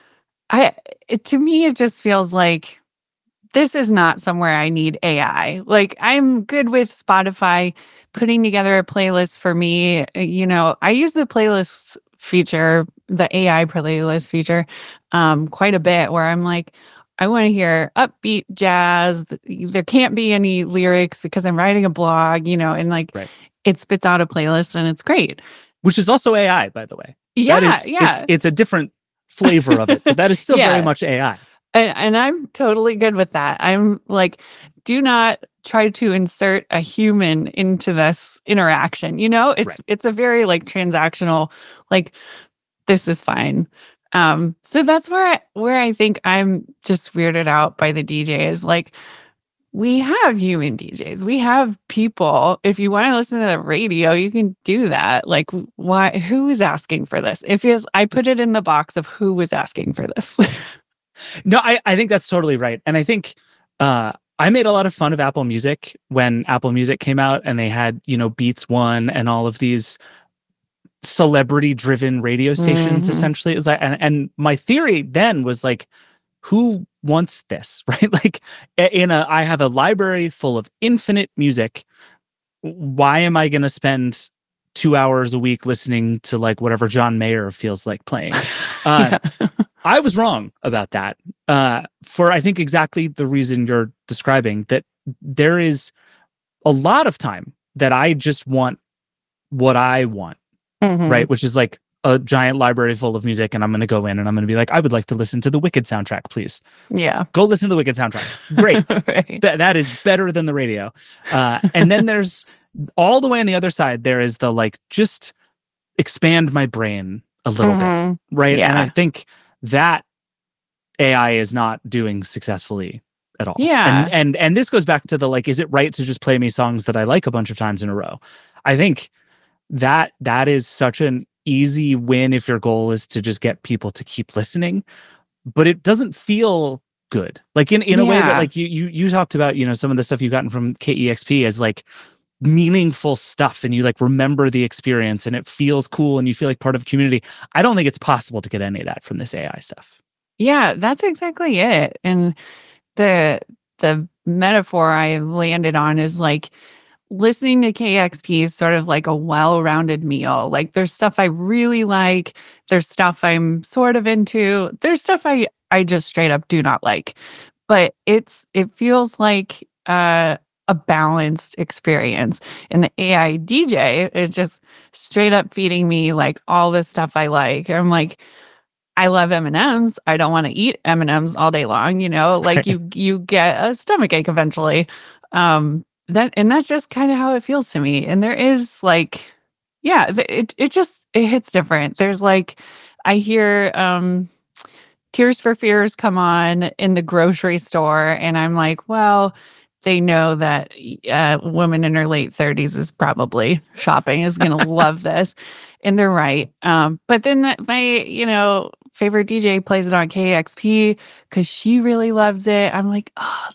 to me, it just feels like this is not somewhere I need AI. Like I'm good with Spotify putting together a playlist for me. I use the playlist feature, the AI playlist feature, quite a bit, where I'm like, I want to hear upbeat jazz. There can't be any lyrics because I'm writing a blog, and like it spits out a playlist and it's great. Which is also AI, by the way. Yeah, It's a different flavor of it, but that is still very much AI. And I'm totally good with that. I'm like, do not try to insert a human into this interaction. It's a very like transactional, like this is fine. So that's where I think I'm just weirded out by the DJs. Like, we have human DJs. We have people. If you want to listen to the radio, you can do that. Like, why? Who is asking for this? I put it in the box of who was asking for this. No, I think that's totally right. And I think I made a lot of fun of Apple Music when Apple Music came out and they had, Beats One and all of these celebrity driven radio stations Mhm. essentially. Is and my theory then was like, who wants this? Right? Like I have a library full of infinite music. Why am I gonna spend 2 hours a week listening to like whatever John Mayer feels like playing? Yeah. I was wrong about that. For I think exactly the reason you're describing, that there is a lot of time that I just want what I want, Mhm. right? Which is like a giant library full of music, and I'm going to go in and I'm going to be like, I would like to listen to the Wicked soundtrack, please. Yeah. Go listen to the Wicked soundtrack. Great. Right. That is better than the radio. And then there's all the way on the other side, there is the like, just expand my brain a little bit, Mhm. right? And I Yeah. think that AI is not doing successfully at all. Yeah. And this goes back to the like, is it right to just play me songs that I like a bunch of times in a row? I think that is such an easy win if your goal is to just get people to keep listening, but it doesn't feel good. Like in a way that Yeah. like you talked about, some of the stuff you've gotten from KEXP as like meaningful stuff, and you like remember the experience and it feels cool and you feel like part of a community. I don't think it's possible to get any of that from this AI stuff. Yeah, that's exactly it. And the metaphor I landed on is like listening to KXP is sort of like a well-rounded meal. Like there's stuff I really like, there's stuff I'm sort of into, there's stuff I just straight up do not like. But it feels like a balanced experience. And the AI DJ is just straight up feeding me like all this stuff I like. I'm like, I love M&Ms. I don't want to eat M&Ms all day long, like you get a stomachache eventually. That's just kind of how it feels to me. And there is like, yeah, it hits different. There's like, I hear Tears for Fears come on in the grocery store, and I'm like, well, they know that a woman in her late 30s is probably shopping, is going to love this. And they're right. But then my, favorite DJ plays it on KXP because she really loves it. I'm like, oh,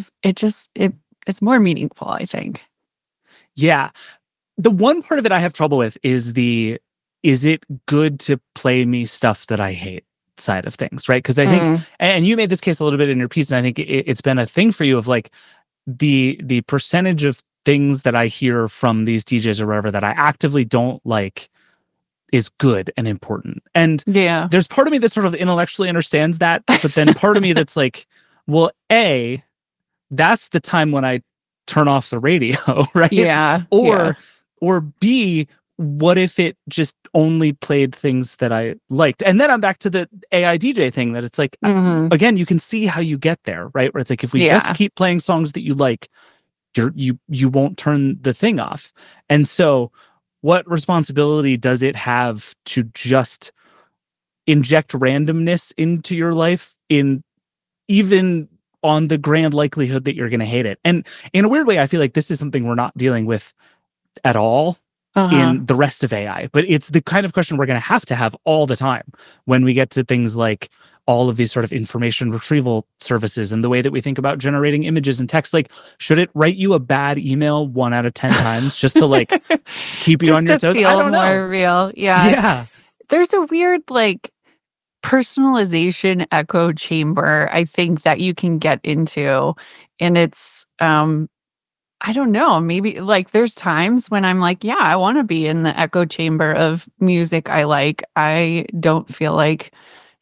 it's more meaningful, I think. Yeah. The one part of it I have trouble with is is it good to play me stuff that I hate side of things, right? Because I think, and you made this case a little bit in your piece, and I think it's been a thing for you of like the percentage of things that I hear from these DJs or whatever that I actively don't like is good and important. And Yeah. there's part of me that sort of intellectually understands that, but then part of me that's like, well, A, that's the time when I turn off the radio, right? Yeah. Or B, what if it just only played things that I liked? And then I'm back to the AI DJ thing that it's like, again, you can see how you get there, right? Where it's like, if we just keep playing songs that you like, you won't turn the thing off. And so what responsibility does it have to just inject randomness into your life, in even on the grand likelihood that you're going to hate it? And in a weird way, I feel like this is something we're not dealing with at all in the rest of AI, but it's the kind of question we're going to have all the time when we get to things like all of these sort of information retrieval services and the way that we think about generating images and text. Like, should it write you a bad email 1 out of 10 times just to like keep you on your toes? Feel I don't know. more real. Yeah. Yeah. There's a weird like personalization echo chamber, I think, that you can get into. And it's I don't know, maybe like there's times when I'm like, yeah, I want to be in the echo chamber of music I like. I don't feel like,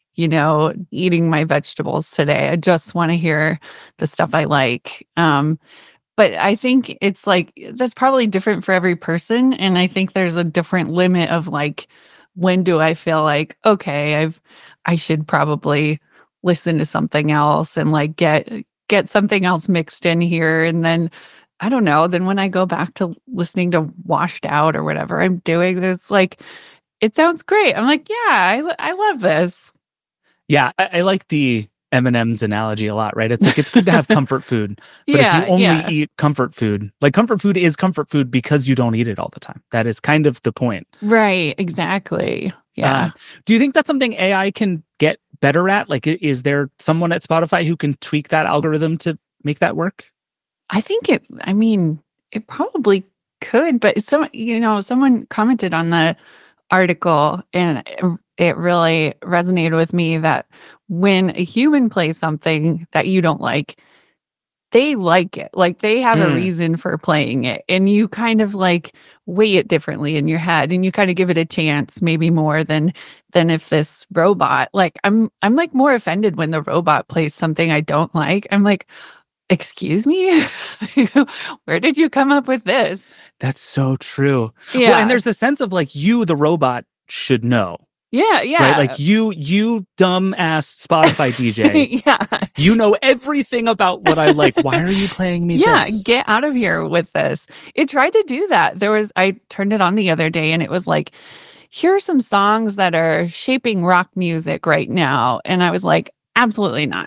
eating my vegetables today. I just want to hear the stuff I like. But I think it's like, that's probably different for every person. And I think there's a different limit of like, when do I feel like, okay, I should probably listen to something else and like get something else mixed in here. And then I don't know, then when I go back to listening to Washed Out or whatever I'm doing, it's like, it sounds great. I'm like, yeah, I love this. Yeah, I like the M&M's analogy a lot, right? It's like, it's good to have comfort food, but if you only eat comfort food, like comfort food is comfort food because you don't eat it all the time. That is kind of the point. Right, exactly. Yeah. Do you think that's something AI can get better at? Like, is there someone at Spotify who can tweak that algorithm to make that work? I think it probably could, but someone commented on the article and it really resonated with me that when a human plays something that you don't like, they like it. Like they have a Mm. reason for playing it. And you kind of like weigh it differently in your head and you kind of give it a chance, maybe more than if this robot, like I'm like more offended when the robot plays something I don't like. I'm like, excuse me? Where did you come up with this? That's so true. Well, Yeah. and there's a sense of like you, the robot, should know, Yeah. right? Like you dumb ass Spotify DJ, Yeah. you know everything about what I like. Why are you playing me Yeah, this? get out of here with this. It tried to do that. I turned it on the other day and it was like, here are some songs that are shaping rock music right now. And I was like, absolutely not.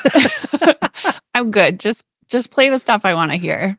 I'm good. Just play the stuff I want to hear.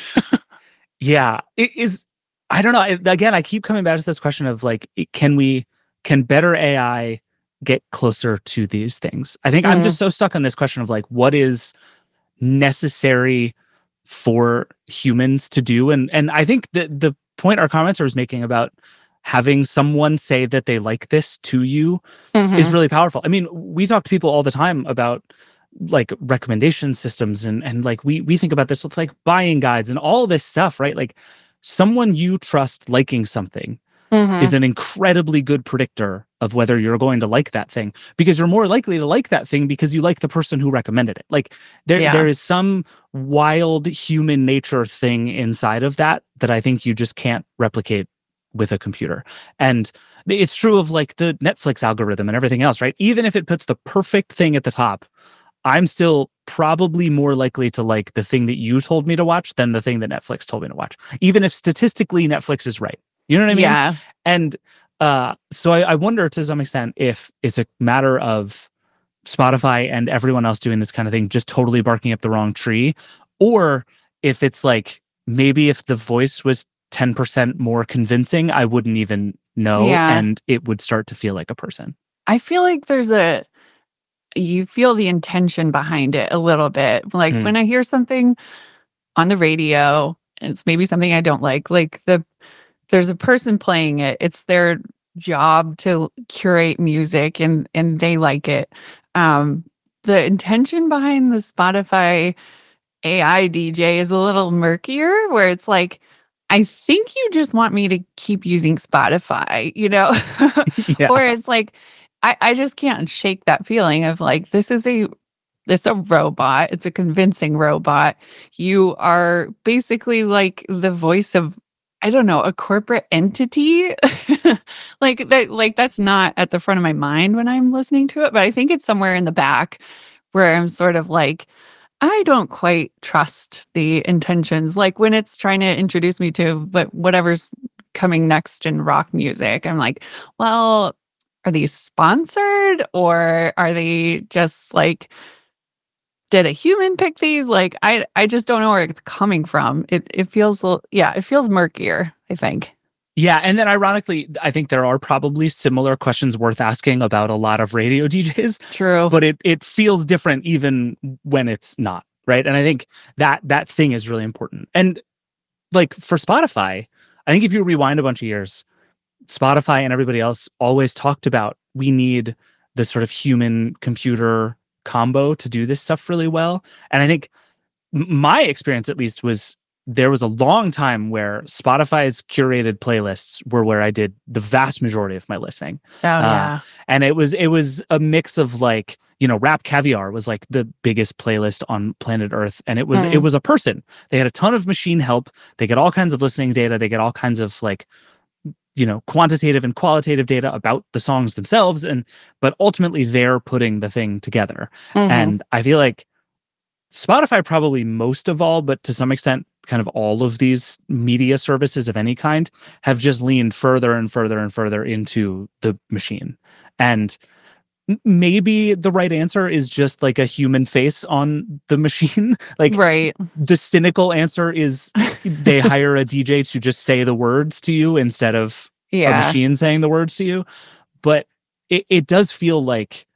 Yeah, it is. I don't know. Again, I keep coming back to this question of like, can better AI get closer to these things? I think I'm just so stuck on this question of like, what is necessary for humans to do? And I think that the point our commenter is making about having someone say that they like this to you is really powerful. I mean, we talk to people all the time about like recommendation systems and like we think about this with like buying guides and all this stuff, right? Like someone you trust liking something is an incredibly good predictor of whether you're going to like that thing, because you're more likely to like that thing because you like the person who recommended it. Like there is some wild human nature thing inside of that I think you just can't replicate with a computer. And it's true of like the Netflix algorithm and everything else, right? Even if it puts the perfect thing at the top, I'm still probably more likely to like the thing that you told me to watch than the thing that Netflix told me to watch, even if statistically Netflix is right. You know what I mean? Yeah. And so I wonder to some extent if it's a matter of Spotify and everyone else doing this kind of thing just totally barking up the wrong tree, or if it's like maybe if the voice was 10% more convincing, I wouldn't even know, and it would start to feel like a person. I feel like you feel the intention behind it a little bit. Like when I hear something on the radio, it's maybe something I don't like there's a person playing it. It's their job to curate music and they like it. The intention behind the Spotify AI DJ is a little murkier, where it's like, I think you just want me to keep using Spotify, Yeah. Or it's like, I just can't shake that feeling of like, it's a robot. It's a convincing robot. You are basically like the voice of, I don't know, a corporate entity. That's not at the front of my mind when I'm listening to it, but I think it's somewhere in the back where I'm sort of like, I don't quite trust the intentions. Like when it's trying to introduce me to whatever's coming next in rock music, I'm like, well, are these sponsored or are they just like, did a human pick these? Like, I just don't know where it's coming from. It feels, it feels murkier, I think. Yeah, and then ironically, I think there are probably similar questions worth asking about a lot of radio DJs. True. But it feels different even when it's not, right? And I think that thing is really important. And like for Spotify, I think if you rewind a bunch of years, Spotify and everybody else always talked about we need the sort of human computer combo to do this stuff really well. And I think my experience at least was there was a long time where Spotify's curated playlists were where I did the vast majority of my listening. Oh, yeah. And it was a mix of like, Rap Caviar was like the biggest playlist on planet Earth. And it was a person. They had a ton of machine help. They get all kinds of listening data. They get all kinds of like, quantitative and qualitative data about the songs themselves. But ultimately they're putting the thing together. And I feel like Spotify probably most of all, but to some extent, kind of all of these media services of any kind have just leaned further and further and further into the machine. And maybe the right answer is just like a human face on the machine. Like right. The cynical answer is they hire a DJ to just say the words to you instead of a machine saying the words to you. But it does feel like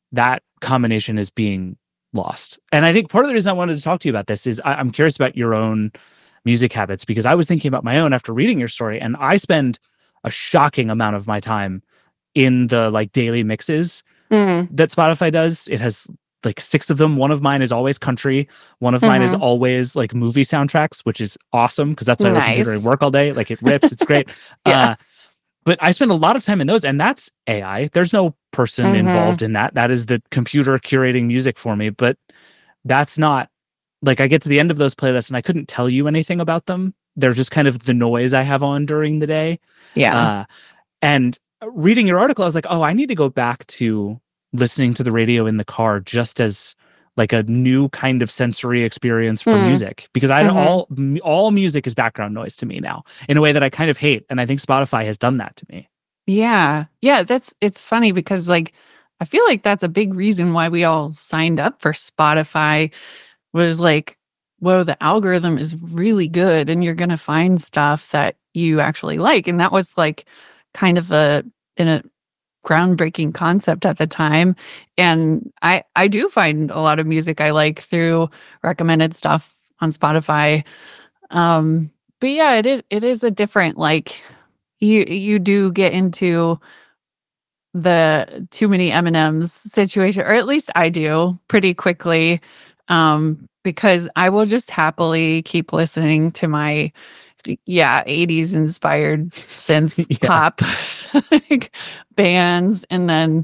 that combination is being lost. And I think part of the reason I wanted to talk to you about this is I'm curious about your own music habits, because I was thinking about my own after reading your story, and I spend a shocking amount of my time in the like daily mixes that Spotify does. It has like 6 of them. One of mine is always country. One of mine is always like movie soundtracks, which is awesome because that's what I listen to during work all day. Like it rips. It's great. Yeah. But I spend a lot of time in those, and that's AI. There's no person involved in that. That is the computer curating music for me. But that's not like, I get to the end of those playlists and I couldn't tell you anything about them. They're just kind of the noise I have on during the day. Yeah. And reading your article, I was like, oh, I need to go back to listening to the radio in the car just as like a new kind of sensory experience for music, because all music is background noise to me now in a way that I kind of hate. And I think Spotify has done that to me. Yeah. Yeah. It's funny because like, I feel like that's a big reason why we all signed up for Spotify, was like, whoa, the algorithm is really good and you're going to find stuff that you actually like. And that was like kind of a groundbreaking concept at the time. And I do find a lot of music I like through recommended stuff on Spotify. But yeah, it is a different, like, you do get into the too many M&Ms situation, or at least I do pretty quickly, because I will just happily keep listening to my 80s inspired synth pop like bands, and then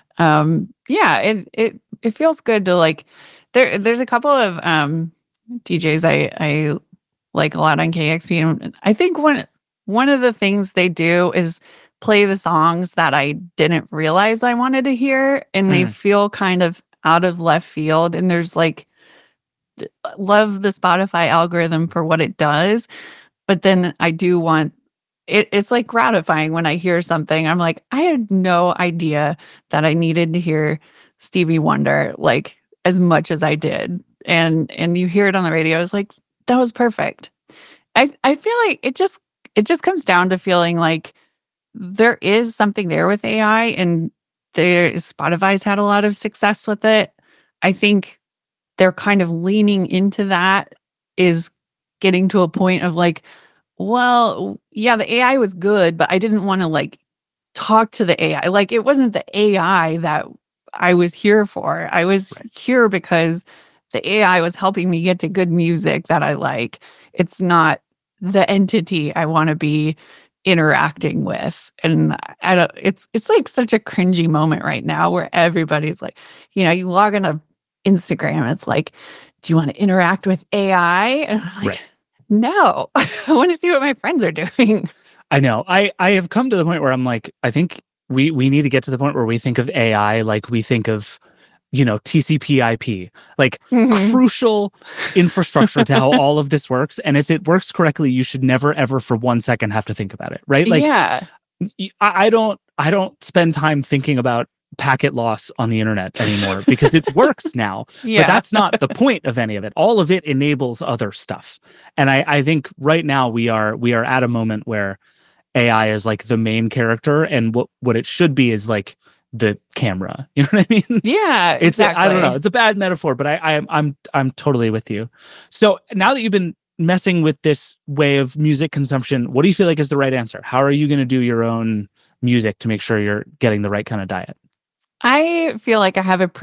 it feels good to like, there's a couple of DJs I like a lot on KXP, and I think one of the things they do is play the songs that I didn't realize I wanted to hear, and they feel kind of out of left field, and there's like, love the Spotify algorithm for what it does, but then I do want it's like gratifying when I hear something. I'm like, I had no idea that I needed to hear Stevie Wonder like as much as I did. And you hear it on the radio, it's like, that was perfect. I feel like it just comes down to feeling like there is something there with AI, and Spotify's had a lot of success with it. I think they're kind of leaning into that, is getting to a point of like, well, yeah, the AI was good, but I didn't want to like talk to the AI. Like, it wasn't the AI that I was here for. I was here because the AI was helping me get to good music that I like. It's not the entity I want to be interacting with. And it's like such a cringy moment right now where everybody's like, you log into Instagram, it's like, do you want to interact with AI? And I'm like, no, I want to see what my friends are doing. I know. I have come to the point where I'm like, I think we need to get to the point where we think of AI like we think of, TCP/IP, like crucial infrastructure to how all of this works. And if it works correctly, you should never, ever for 1 second have to think about it. Right. Like, I don't spend time thinking about packet loss on the internet anymore because it works now. But that's not the point of any of it. All of it enables other stuff. And I think right now we are at a moment where AI is like the main character, and what it should be is like the camera. You know what I mean? Yeah, exactly. I don't know. It's a bad metaphor, but I'm totally with you. So now that you've been messing with this way of music consumption, what do you feel like is the right answer? How are you going to do your own music to make sure you're getting the right kind of diet? I feel like I have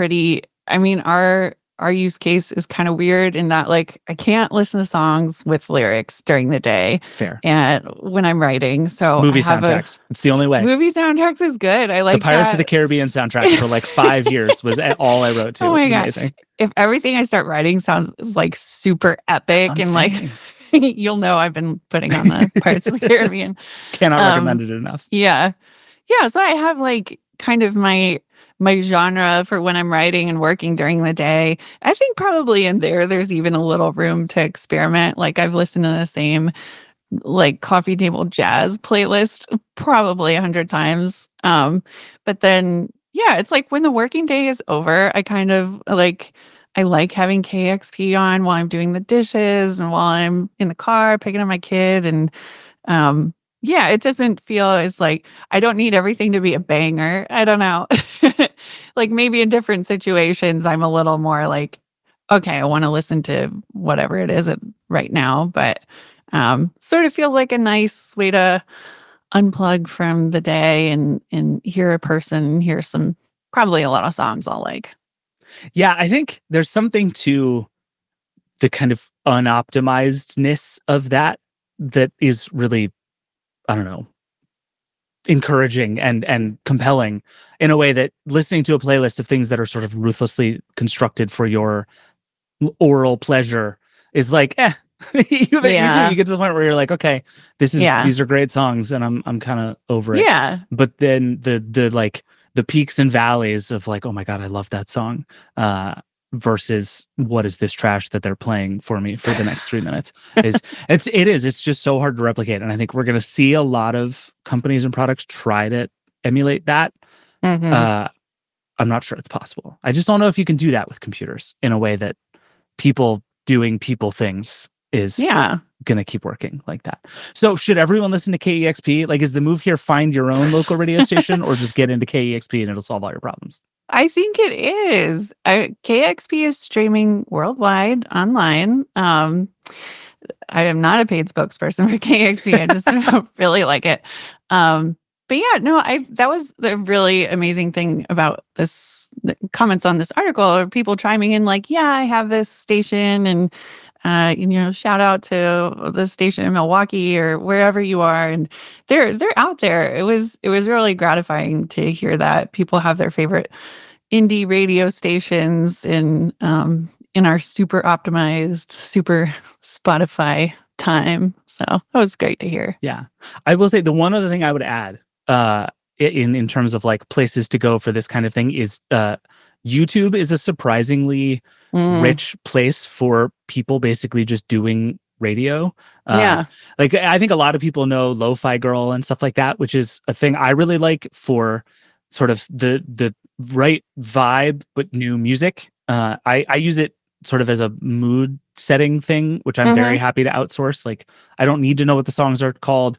our use case is kind of weird in that, like, I can't listen to songs with lyrics during the day. Fair. And when I'm writing, so movie soundtracks. It's the only way. Movie soundtracks is good. I like the Pirates of the Caribbean soundtrack for like 5 years was all I wrote to. Oh my it's God. Amazing. If everything I start writing sounds like super epic and like, you'll know I've been putting on the Pirates of the Caribbean. Cannot recommend it enough. Yeah. Yeah. So I have like kind of my genre for when I'm writing and working during the day. I think probably in there's even a little room to experiment. Like, I've listened to the same like coffee table jazz playlist probably 100 times. But then, it's like when the working day is over, I kind of like, I like having KXP on while I'm doing the dishes and while I'm in the car picking up my kid. And Yeah, it doesn't feel as like I don't need everything to be a banger. I don't know. Like maybe in different situations, I'm a little more like, okay, I want to listen to whatever it is right now, but sort of feels like a nice way to unplug from the day and hear a person, hear some probably a lot of songs I'll like. Yeah, I think there's something to the kind of unoptimizedness of that is really, I don't know, encouraging and compelling in a way that listening to a playlist of things that are sort of ruthlessly constructed for your oral pleasure is like, you get to the point where you're like, okay, these are great songs, and I'm kind of over it. Yeah. But then the like the peaks and valleys of like, oh my God, I love that song, versus what is this trash that they're playing for me for the next 3 minutes it's just so hard to replicate. And I think we're going to see a lot of companies and products try to emulate that. I'm not sure it's possible. I just don't know if you can do that with computers in a way that people doing people things is going to keep working like that. So should everyone listen to KEXP? Like, is the move here find your own local radio station, or just get into KEXP and it'll solve all your problems? I think it is. KXP is streaming worldwide online. I am not a paid spokesperson for KXP. I just don't really like it. But yeah, no, that was the really amazing thing about this. The comments on this article are people chiming in like, yeah, I have this station, and shout out to the station in Milwaukee or wherever you are, and they're out there. It was really gratifying to hear that people have their favorite indie radio stations in our super optimized, super Spotify time. So that was great to hear. Yeah, I will say the one other thing I would add, in terms of like places to go for this kind of thing, is YouTube is a surprisingly rich place for people basically just doing radio. Like I think a lot of people know Lo-Fi Girl and stuff like that, which is a thing I really like for sort of the right vibe but new music. I use it sort of as a mood setting thing, which I'm very happy to outsource. Like I don't need to know what the songs are called.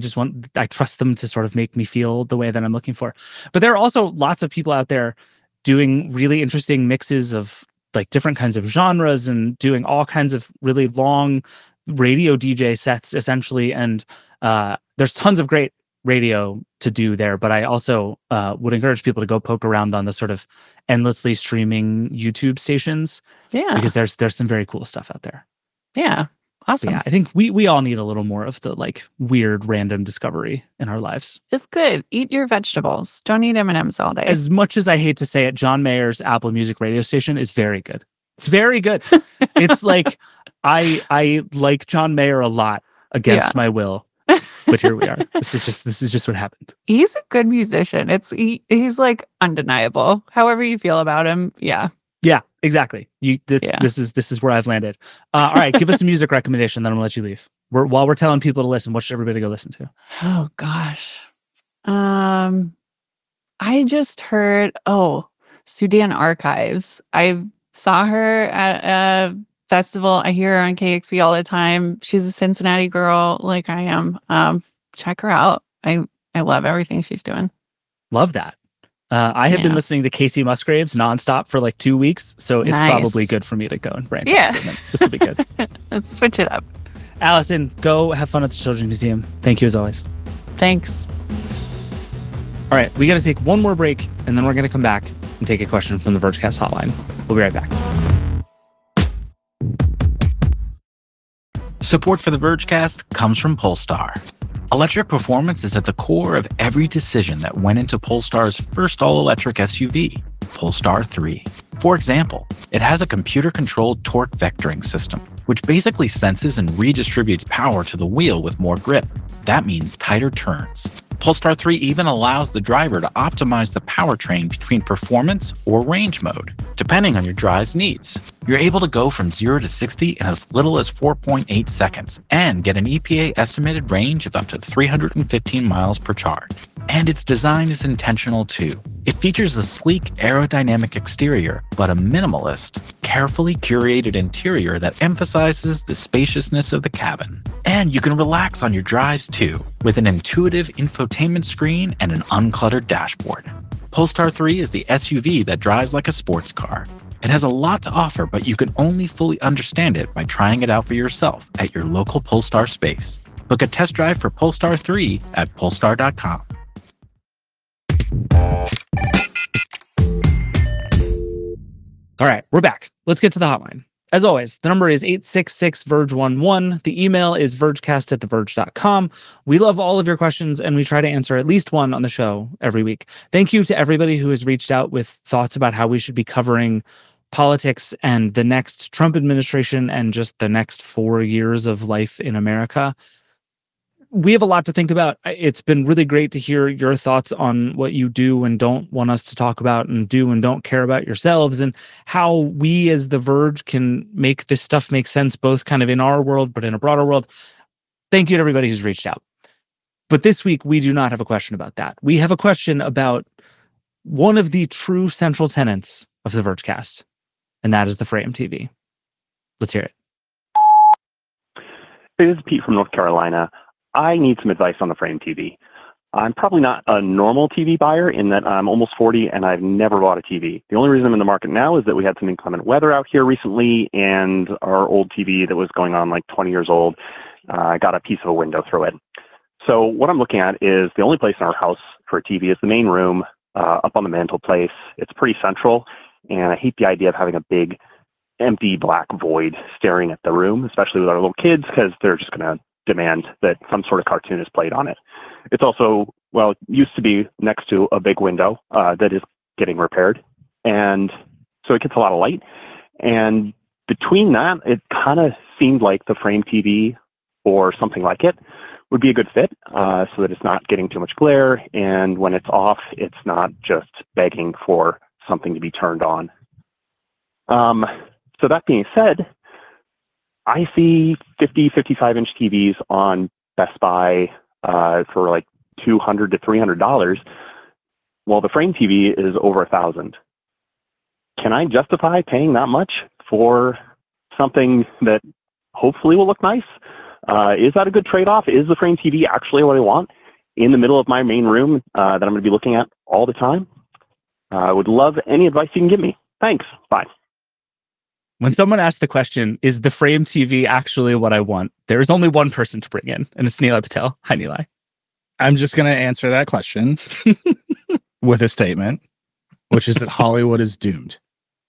I trust them to sort of make me feel the way that I'm looking for. But there are also lots of people out there doing really interesting mixes of like different kinds of genres and doing all kinds of really long radio DJ sets essentially. And there's tons of great radio to do there, but I also would encourage people to go poke around on the sort of endlessly streaming YouTube stations. Yeah. Because there's some very cool stuff out there. Yeah. Awesome. But yeah, I think we all need a little more of the like weird random discovery in our lives. It's good. Eat your vegetables. Don't eat M&Ms all day. As much as I hate to say it, John Mayer's Apple Music radio station is very good. It's very good. It's like I like John Mayer a lot against my will. But here we are. This is just what happened. He's a good musician. He's like undeniable. However you feel about him, yeah. Yeah, exactly. This is where I've landed. All right, give us a music recommendation, then I'm gonna let you leave. While we're telling people to listen, what should everybody go listen to? Oh gosh. I just heard Sudan Archives. I saw her at a festival. I hear her on KXP all the time. She's a Cincinnati girl like I am. Check her out. I love everything she's doing. Love that. I have been listening to Casey Musgraves nonstop for like 2 weeks, so it's probably good for me to go and branch out. This will be good. Let's switch it up. Allison, go have fun at the Children's Museum. Thank you as always. Thanks. All right, we got to take one more break, and then we're going to come back and take a question from the Vergecast hotline. We'll be right back. Support for the Vergecast comes from Polestar. Electric performance is at the core of every decision that went into Polestar's first all-electric SUV, Polestar 3. For example, it has a computer-controlled torque vectoring system, which basically senses and redistributes power to the wheel with more grip. That means tighter turns. Polestar 3 even allows the driver to optimize the powertrain between performance or range mode, depending on your drive's needs. You're able to go from 0 to 60 in as little as 4.8 seconds and get an EPA estimated range of up to 315 miles per charge. And its design is intentional too. It features a sleek aerodynamic exterior, but a minimalist, carefully curated interior that emphasizes the spaciousness of the cabin. And you can relax on your drives too, with an intuitive infotainment screen and an uncluttered dashboard. Polestar 3 is the SUV that drives like a sports car. It has a lot to offer, but you can only fully understand it by trying it out for yourself at your local Polestar space. Book a test drive for Polestar 3 at polestar.com. All right, we're back. Let's get to the hotline. As always, the number is 866-VERGE11. The email is vergecast@theverge.com. We love all of your questions, and we try to answer at least one on the show every week. Thank you to everybody who has reached out with thoughts about how we should be covering politics and the next Trump administration and just the next 4 years of life in America. We have a lot to think about. It's been really great to hear your thoughts on what you do and don't want us to talk about, and do and don't care about yourselves, and how we as The Verge can make this stuff make sense, both kind of in our world, but in a broader world. Thank you to everybody who's reached out. But this week, we do not have a question about that. We have a question about one of the true central tenets of the Vergecast, and that is the Frame TV. Let's hear it. Hey, this is Pete from North Carolina. I need some advice on the Frame TV. I'm probably not a normal TV buyer in that I'm almost 40 and I've never bought a TV. The only reason I'm in the market now is that we had some inclement weather out here recently, and our old TV that was going on like 20 years old got a piece of a window through it. So what I'm looking at is the only place in our house for a TV is the main room up on the mantelpiece. It's pretty central, and I hate the idea of having a big empty black void staring at the room, especially with our little kids, because they're just going to demand that some sort of cartoon is played on it. It's also, well, it used to be next to a big window that is getting repaired. And so it gets a lot of light. And between that, it kind of seemed like the Frame TV or something like it would be a good fit, so that it's not getting too much glare. And when it's off, it's not just begging for something to be turned on. So that being said, I see 50, 55-inch TVs on Best Buy for like $200 to $300, while the Frame TV is over $1,000. Can I justify paying that much for something that hopefully will look nice? Is that a good trade-off? Is the Frame TV actually what I want in the middle of my main room that I'm going to be looking at all the time? I would love any advice you can give me. Thanks. Bye. When someone asks the question, is the Frame TV actually what I want? There is only one person to bring in, and it's Nilay Patel. Hi, Nilay. I'm just going to answer that question with a statement, which is that Hollywood is doomed.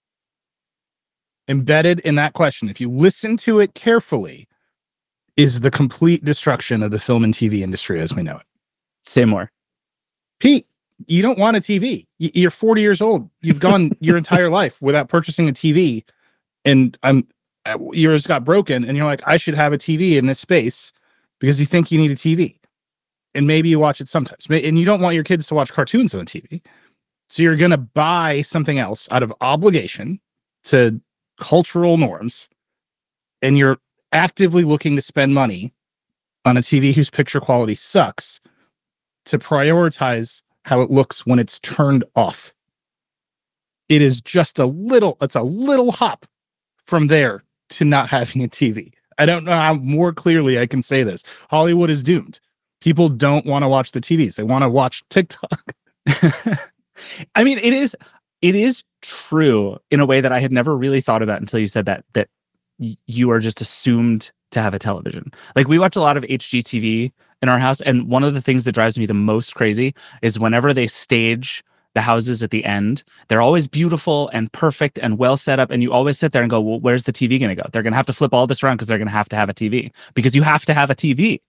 Embedded in that question, if you listen to it carefully, is the complete destruction of the film and TV industry as we know it. Say more. Pete, you don't want a TV. You're 40 years old. You've gone your entire life without purchasing a TV. And yours got broken, and you're like, I should have a TV in this space because you think you need a TV. And maybe you watch it sometimes. And you don't want your kids to watch cartoons on the TV. So you're going to buy something else out of obligation to cultural norms. And you're actively looking to spend money on a TV whose picture quality sucks to prioritize how it looks when it's turned off. It is just it's a little hop from there to not having a TV. I don't know how more clearly I can say this. Hollywood is doomed. People don't want to watch the TVs. They want to watch TikTok. I mean, it is true in a way that I had never really thought about until you said that you are just assumed to have a television. Like, we watch a lot of HGTV in our house, and one of the things that drives me the most crazy is whenever they stage the houses at the end, they're always beautiful and perfect and well set up, and you always sit there and go, well, where's the TV going to go? They're going to have to flip all this around because they're going to have a TV, because you have to have a TV.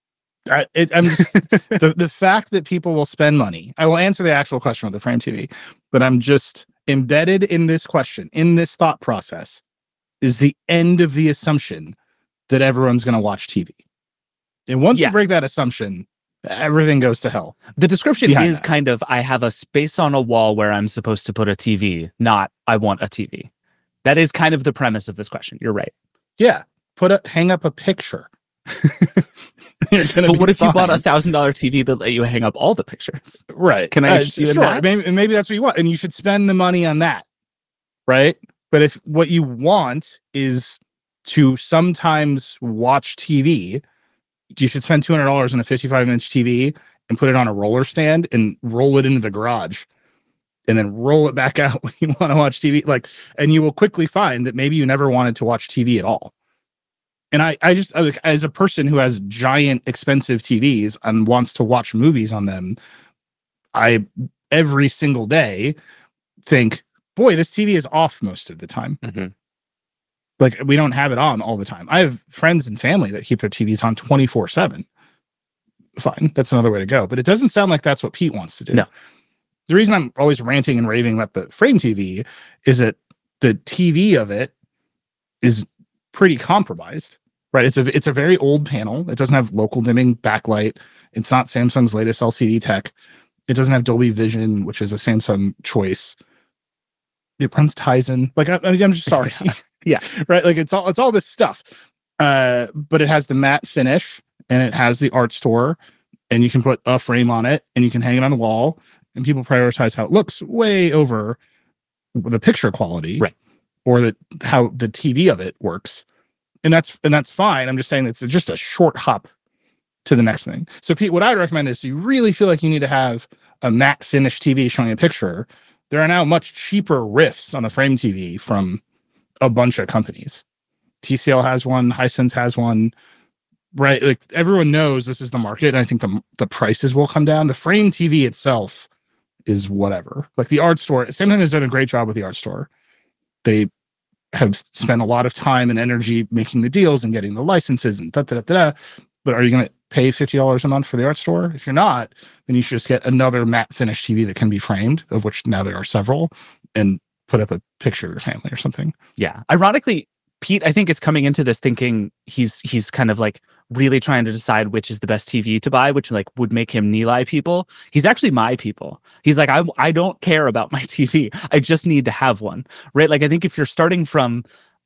The fact that people will spend money, I will answer the actual question of the Frame TV, but I'm just embedded in this question, in this thought process, is the end of the assumption that everyone's going to watch TV. And once you break that assumption, everything goes to hell. The description is that. kind of, I have a space on a wall where I'm supposed to put a TV, not I want a TV. That is kind of the premise of this question. You're right. Yeah. Hang up a picture. But what if you bought a $1,000 TV that let you hang up all the pictures? Right. Can I interest you in that? Maybe that's what you want. And you should spend the money on that. Right. But if what you want is to sometimes watch TV you should spend $200 on a 55-inch TV and put it on a roller stand and roll it into the garage and then roll it back out when you want to watch TV. Like, and you will quickly find that maybe you never wanted to watch TV at all. And I just, as a person who has giant expensive TVs and wants to watch movies on them, I every single day think, boy, this TV is off most of the time. Mm-hmm. Like, we don't have it on all the time. I have friends and family that keep their TVs on 24/7. Fine, that's another way to go. But it doesn't sound like that's what Pete wants to do. No. The reason I'm always ranting and raving about the frame TV is that the TV of it is pretty compromised, right? It's a very old panel. It doesn't have local dimming backlight. It's not Samsung's latest LCD tech. It doesn't have Dolby Vision, which is a Samsung choice. It runs Tizen. Like, I'm just sorry. Yeah. Right. Like, it's all this stuff. But it has the matte finish and it has the art store, and you can put a frame on it and you can hang it on the wall, and people prioritize how it looks way over the picture quality, right? Or how the TV of it works. And that's fine. I'm just saying it's just a short hop to the next thing. So Pete, what I'd recommend is, you really feel like you need to have a matte finish TV showing a picture. There are now much cheaper riffs on the frame TV from a bunch of companies. TCL has one, Hisense has one, right? Like, everyone knows this is the market, and I think the prices will come down. The frame TV itself is whatever. Like, the art store, Samsung has done a great job with the art store. They have spent a lot of time and energy making the deals and getting the licenses and da-da-da-da. But are you going to pay $50 a month for the art store? If you're not, then you should just get another matte finish TV that can be framed, of which now there are several, and put up a picture of your family or something. Yeah. Ironically, Pete, I think, is coming into this thinking he's kind of like really trying to decide which is the best TV to buy, which like would make him Nilay people. He's actually my people. He's like, I don't care about my TV. I just need to have one, right? Like, I think if you're starting from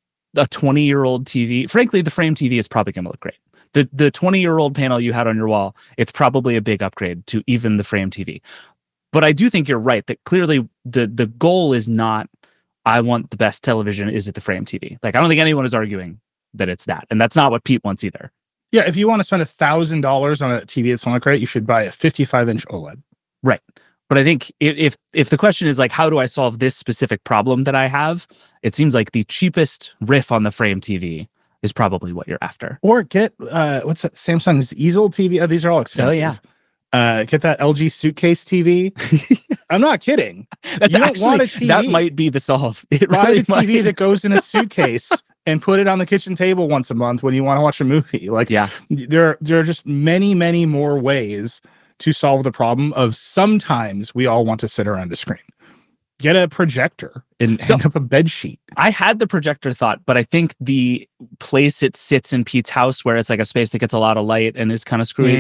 a 20-year-old TV, frankly, the frame TV is probably going to look great. The 20-year-old panel you had on your wall, it's probably a big upgrade to even the frame TV. But I do think you're right that clearly the goal is not, I want the best television, is it the frame TV? Like, I don't think anyone is arguing that it's that. And that's not what Pete wants either. Yeah, if you want to spend $1,000 on a TV that's not great, you should buy a 55-inch OLED. Right. But I think if the question is like, how do I solve this specific problem that I have? It seems like the cheapest riff on the frame TV is probably what you're after. Or get, what's that, Samsung's easel TV? Oh, these are all expensive. Oh, yeah. Get that LG suitcase TV. I'm not kidding. That's you don't actually, want a TV. that might be the solve. It Buy really the TV might. that goes in a suitcase and put it on the kitchen table once a month when you want to watch a movie. Like, Yeah. there are just many, many more ways to solve the problem of sometimes we all want to sit around a screen. Get a projector and hang up a bed sheet. I had the projector thought, but I think the place it sits in Pete's house, where it's like a space that gets a lot of light and is kind of screwy,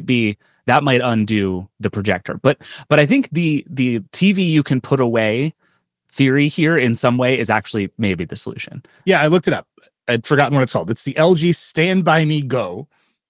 that might undo the projector. But I think the TV you can put away theory here in some way is actually maybe the solution. Yeah, I looked it up. I'd forgotten what it's called. It's the LG Stand By Me Go.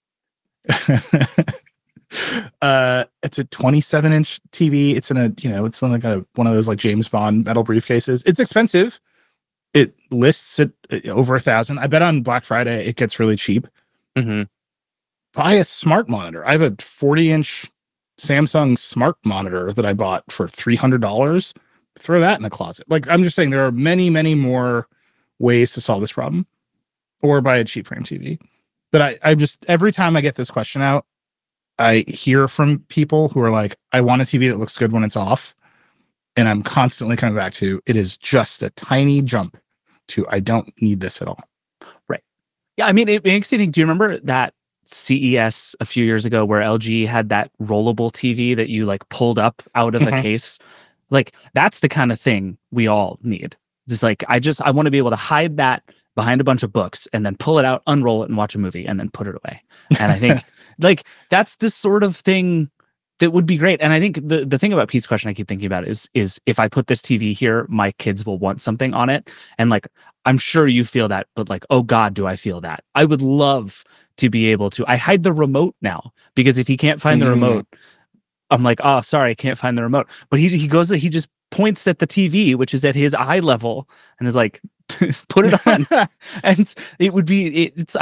It's a 27-inch TV. It's in a, it's in like one of those like James Bond metal briefcases. It's expensive. It lists at over $1,000. I bet on Black Friday it gets really cheap. Mm-hmm. Buy a smart monitor. I have a 40-inch Samsung smart monitor that I bought for $300. Throw that in a closet. Like, I'm just saying, there are many, many more ways to solve this problem, or buy a cheap frame TV. But I just, every time I get this question out, I hear from people who are like, I want a TV that looks good when it's off. And I'm constantly coming back to, it is just a tiny jump to, I don't need this at all. Right. Yeah. I mean, it makes you think, do you remember that CES a few years ago where LG had that rollable TV that you like pulled up out of a case? Like, that's the kind of thing we all need. It's like, I want to be able to hide that behind a bunch of books and then pull it out, unroll it, and watch a movie and then put it away. And I think like that's the sort of thing that would be great. And I think the thing about Pete's question I keep thinking about is if I put this TV here, my kids will want something on it. And like, I'm sure you feel that, but like, oh God, do I feel that? I would love to be able to, I hide the remote now, because if he can't find the remote, I'm like, oh, sorry, I can't find the remote. But he just points at the TV, which is at his eye level, and is like, put it on. And it would be,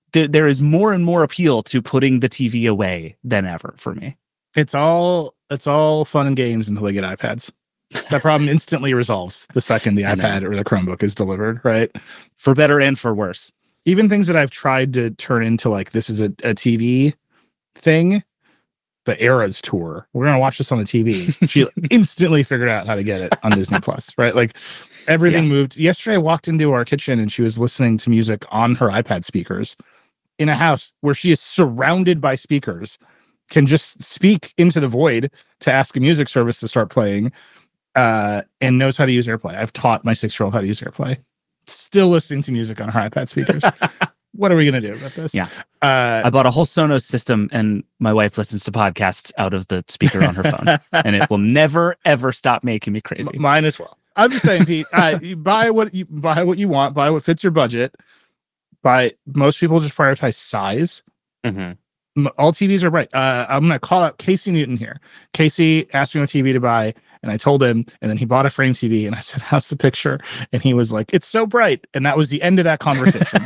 there is more and more appeal to putting the TV away than ever for me. It's all fun and games until they get iPads. That problem instantly resolves the second the I know. iPad or the Chromebook is delivered, right? For better and for worse. Even things that I've tried to turn into like this is a TV thing. The Eras tour. We're gonna watch this on the TV. She instantly figured out how to get it on Disney Plus, right? Like everything moved. Yesterday, I walked into our kitchen and she was listening to music on her iPad speakers in a house where she is surrounded by speakers, can just speak into the void to ask a music service to start playing, and knows how to use AirPlay. I've taught my 6-year-old how to use AirPlay. Still listening to music on her iPad speakers. What are we going to do about this? Yeah. I bought a whole Sonos system and my wife listens to podcasts out of the speaker on her phone and it will never, ever stop making me crazy. Mine as well. I'm just saying, Pete, you buy what you want, buy what fits your budget. Most people just prioritize size. Mm-hmm. All TVs are bright. I'm going to call out Casey Newton here. Casey asked me what TV to buy and I told him, and then he bought a frame TV and I said, how's the picture? And he was like, it's so bright. And that was the end of that conversation.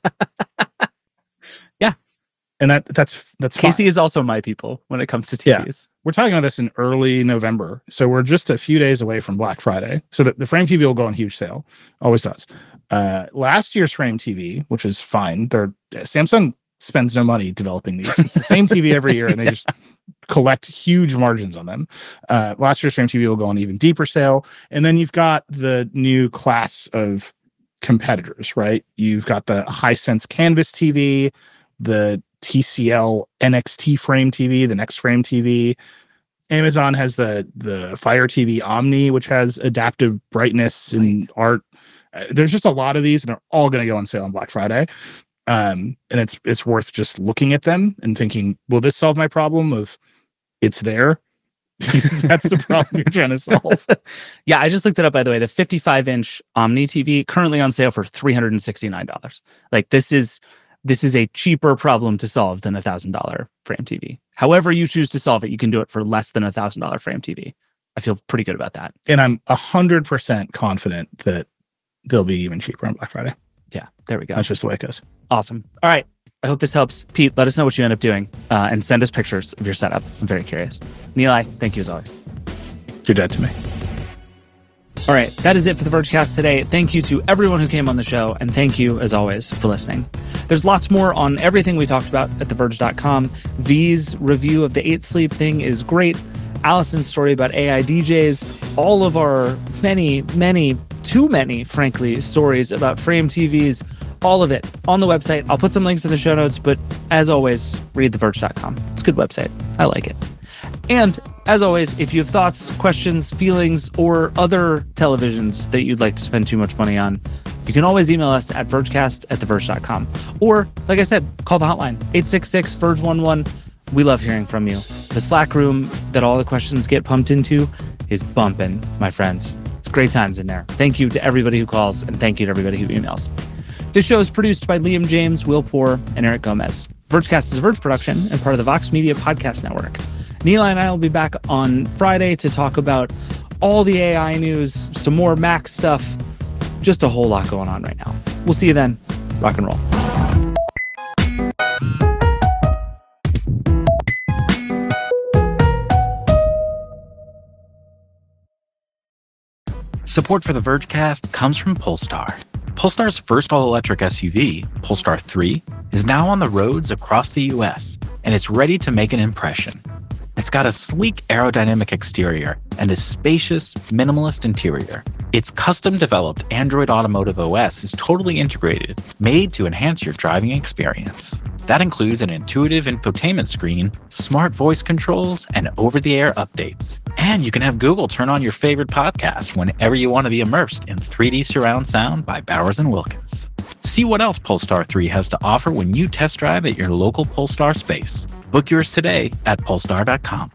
Yeah. And that's Casey fine. is also my people when it comes to TVs. We're talking about this in early November. So we're just a few days away from Black Friday. So the frame TV will go on huge sale. Always does. Last year's frame TV, which is fine. Samsung spends no money developing these. It's the same TV every year and they just collect huge margins on them. Last year's frame TV will go on even deeper sale. And then you've got the new class of competitors, right? You've got the Hisense Canvas TV, the TCL NXT frame TV, the Next Frame TV. Amazon has the Fire TV Omni, which has adaptive brightness and art. There's just a lot of these and they're all going to go on sale on Black Friday. And it's worth just looking at them and thinking, will this solve my problem of it's there? That's the problem you're trying to solve. Yeah, I just looked it up, by the way. The 55-inch Omni TV currently on sale for $369. Like this is a cheaper problem to solve than $1,000 frame TV. However you choose to solve it, you can do it for less than $1,000 frame TV. I feel pretty good about that. And I'm 100% confident that they'll be even cheaper on Black Friday. Yeah, there we go. That's just the way it goes. Awesome. All right. I hope this helps. Pete, let us know what you end up doing and send us pictures of your setup. I'm very curious. Nilay, thank you as always. You're dead to me. All right. That is it for the Vergecast today. Thank you to everyone who came on the show. And thank you, as always, for listening. There's lots more on everything we talked about at theverge.com. V's review of the 8 Sleep thing is great. Allison's story about AI DJs. All of our too many, frankly, stories about frame TVs. All of it on the website. I'll put some links in the show notes, but as always, read theverge.com. It's a good website. I like it. And as always, if you have thoughts, questions, feelings, or other televisions that you'd like to spend too much money on, you can always email us at vergecast@theverge.com. Or, like I said, call the hotline, 866-VERGE11. We love hearing from you. The Slack room that all the questions get pumped into is bumping, my friends. It's great times in there. Thank you to everybody who calls, and thank you to everybody who emails. This show is produced by Liam James, Will Poor, and Eric Gomez. Vergecast is a Verge production and part of the Vox Media Podcast Network. Nilay and I will be back on Friday to talk about all the AI news, some more Mac stuff, just a whole lot going on right now. We'll see you then. Rock and roll. Support for the Vergecast comes from Polestar. Polestar's first all-electric SUV, Polestar 3, is now on the roads across the US, and it's ready to make an impression. It's got a sleek aerodynamic exterior and a spacious, minimalist interior. Its custom-developed Android Automotive OS is totally integrated, made to enhance your driving experience. That includes an intuitive infotainment screen, smart voice controls, and over-the-air updates. And you can have Google turn on your favorite podcast whenever you want to be immersed in 3D surround sound by Bowers & Wilkins. See what else Polestar 3 has to offer when you test drive at your local Polestar space. Book yours today at polestar.com.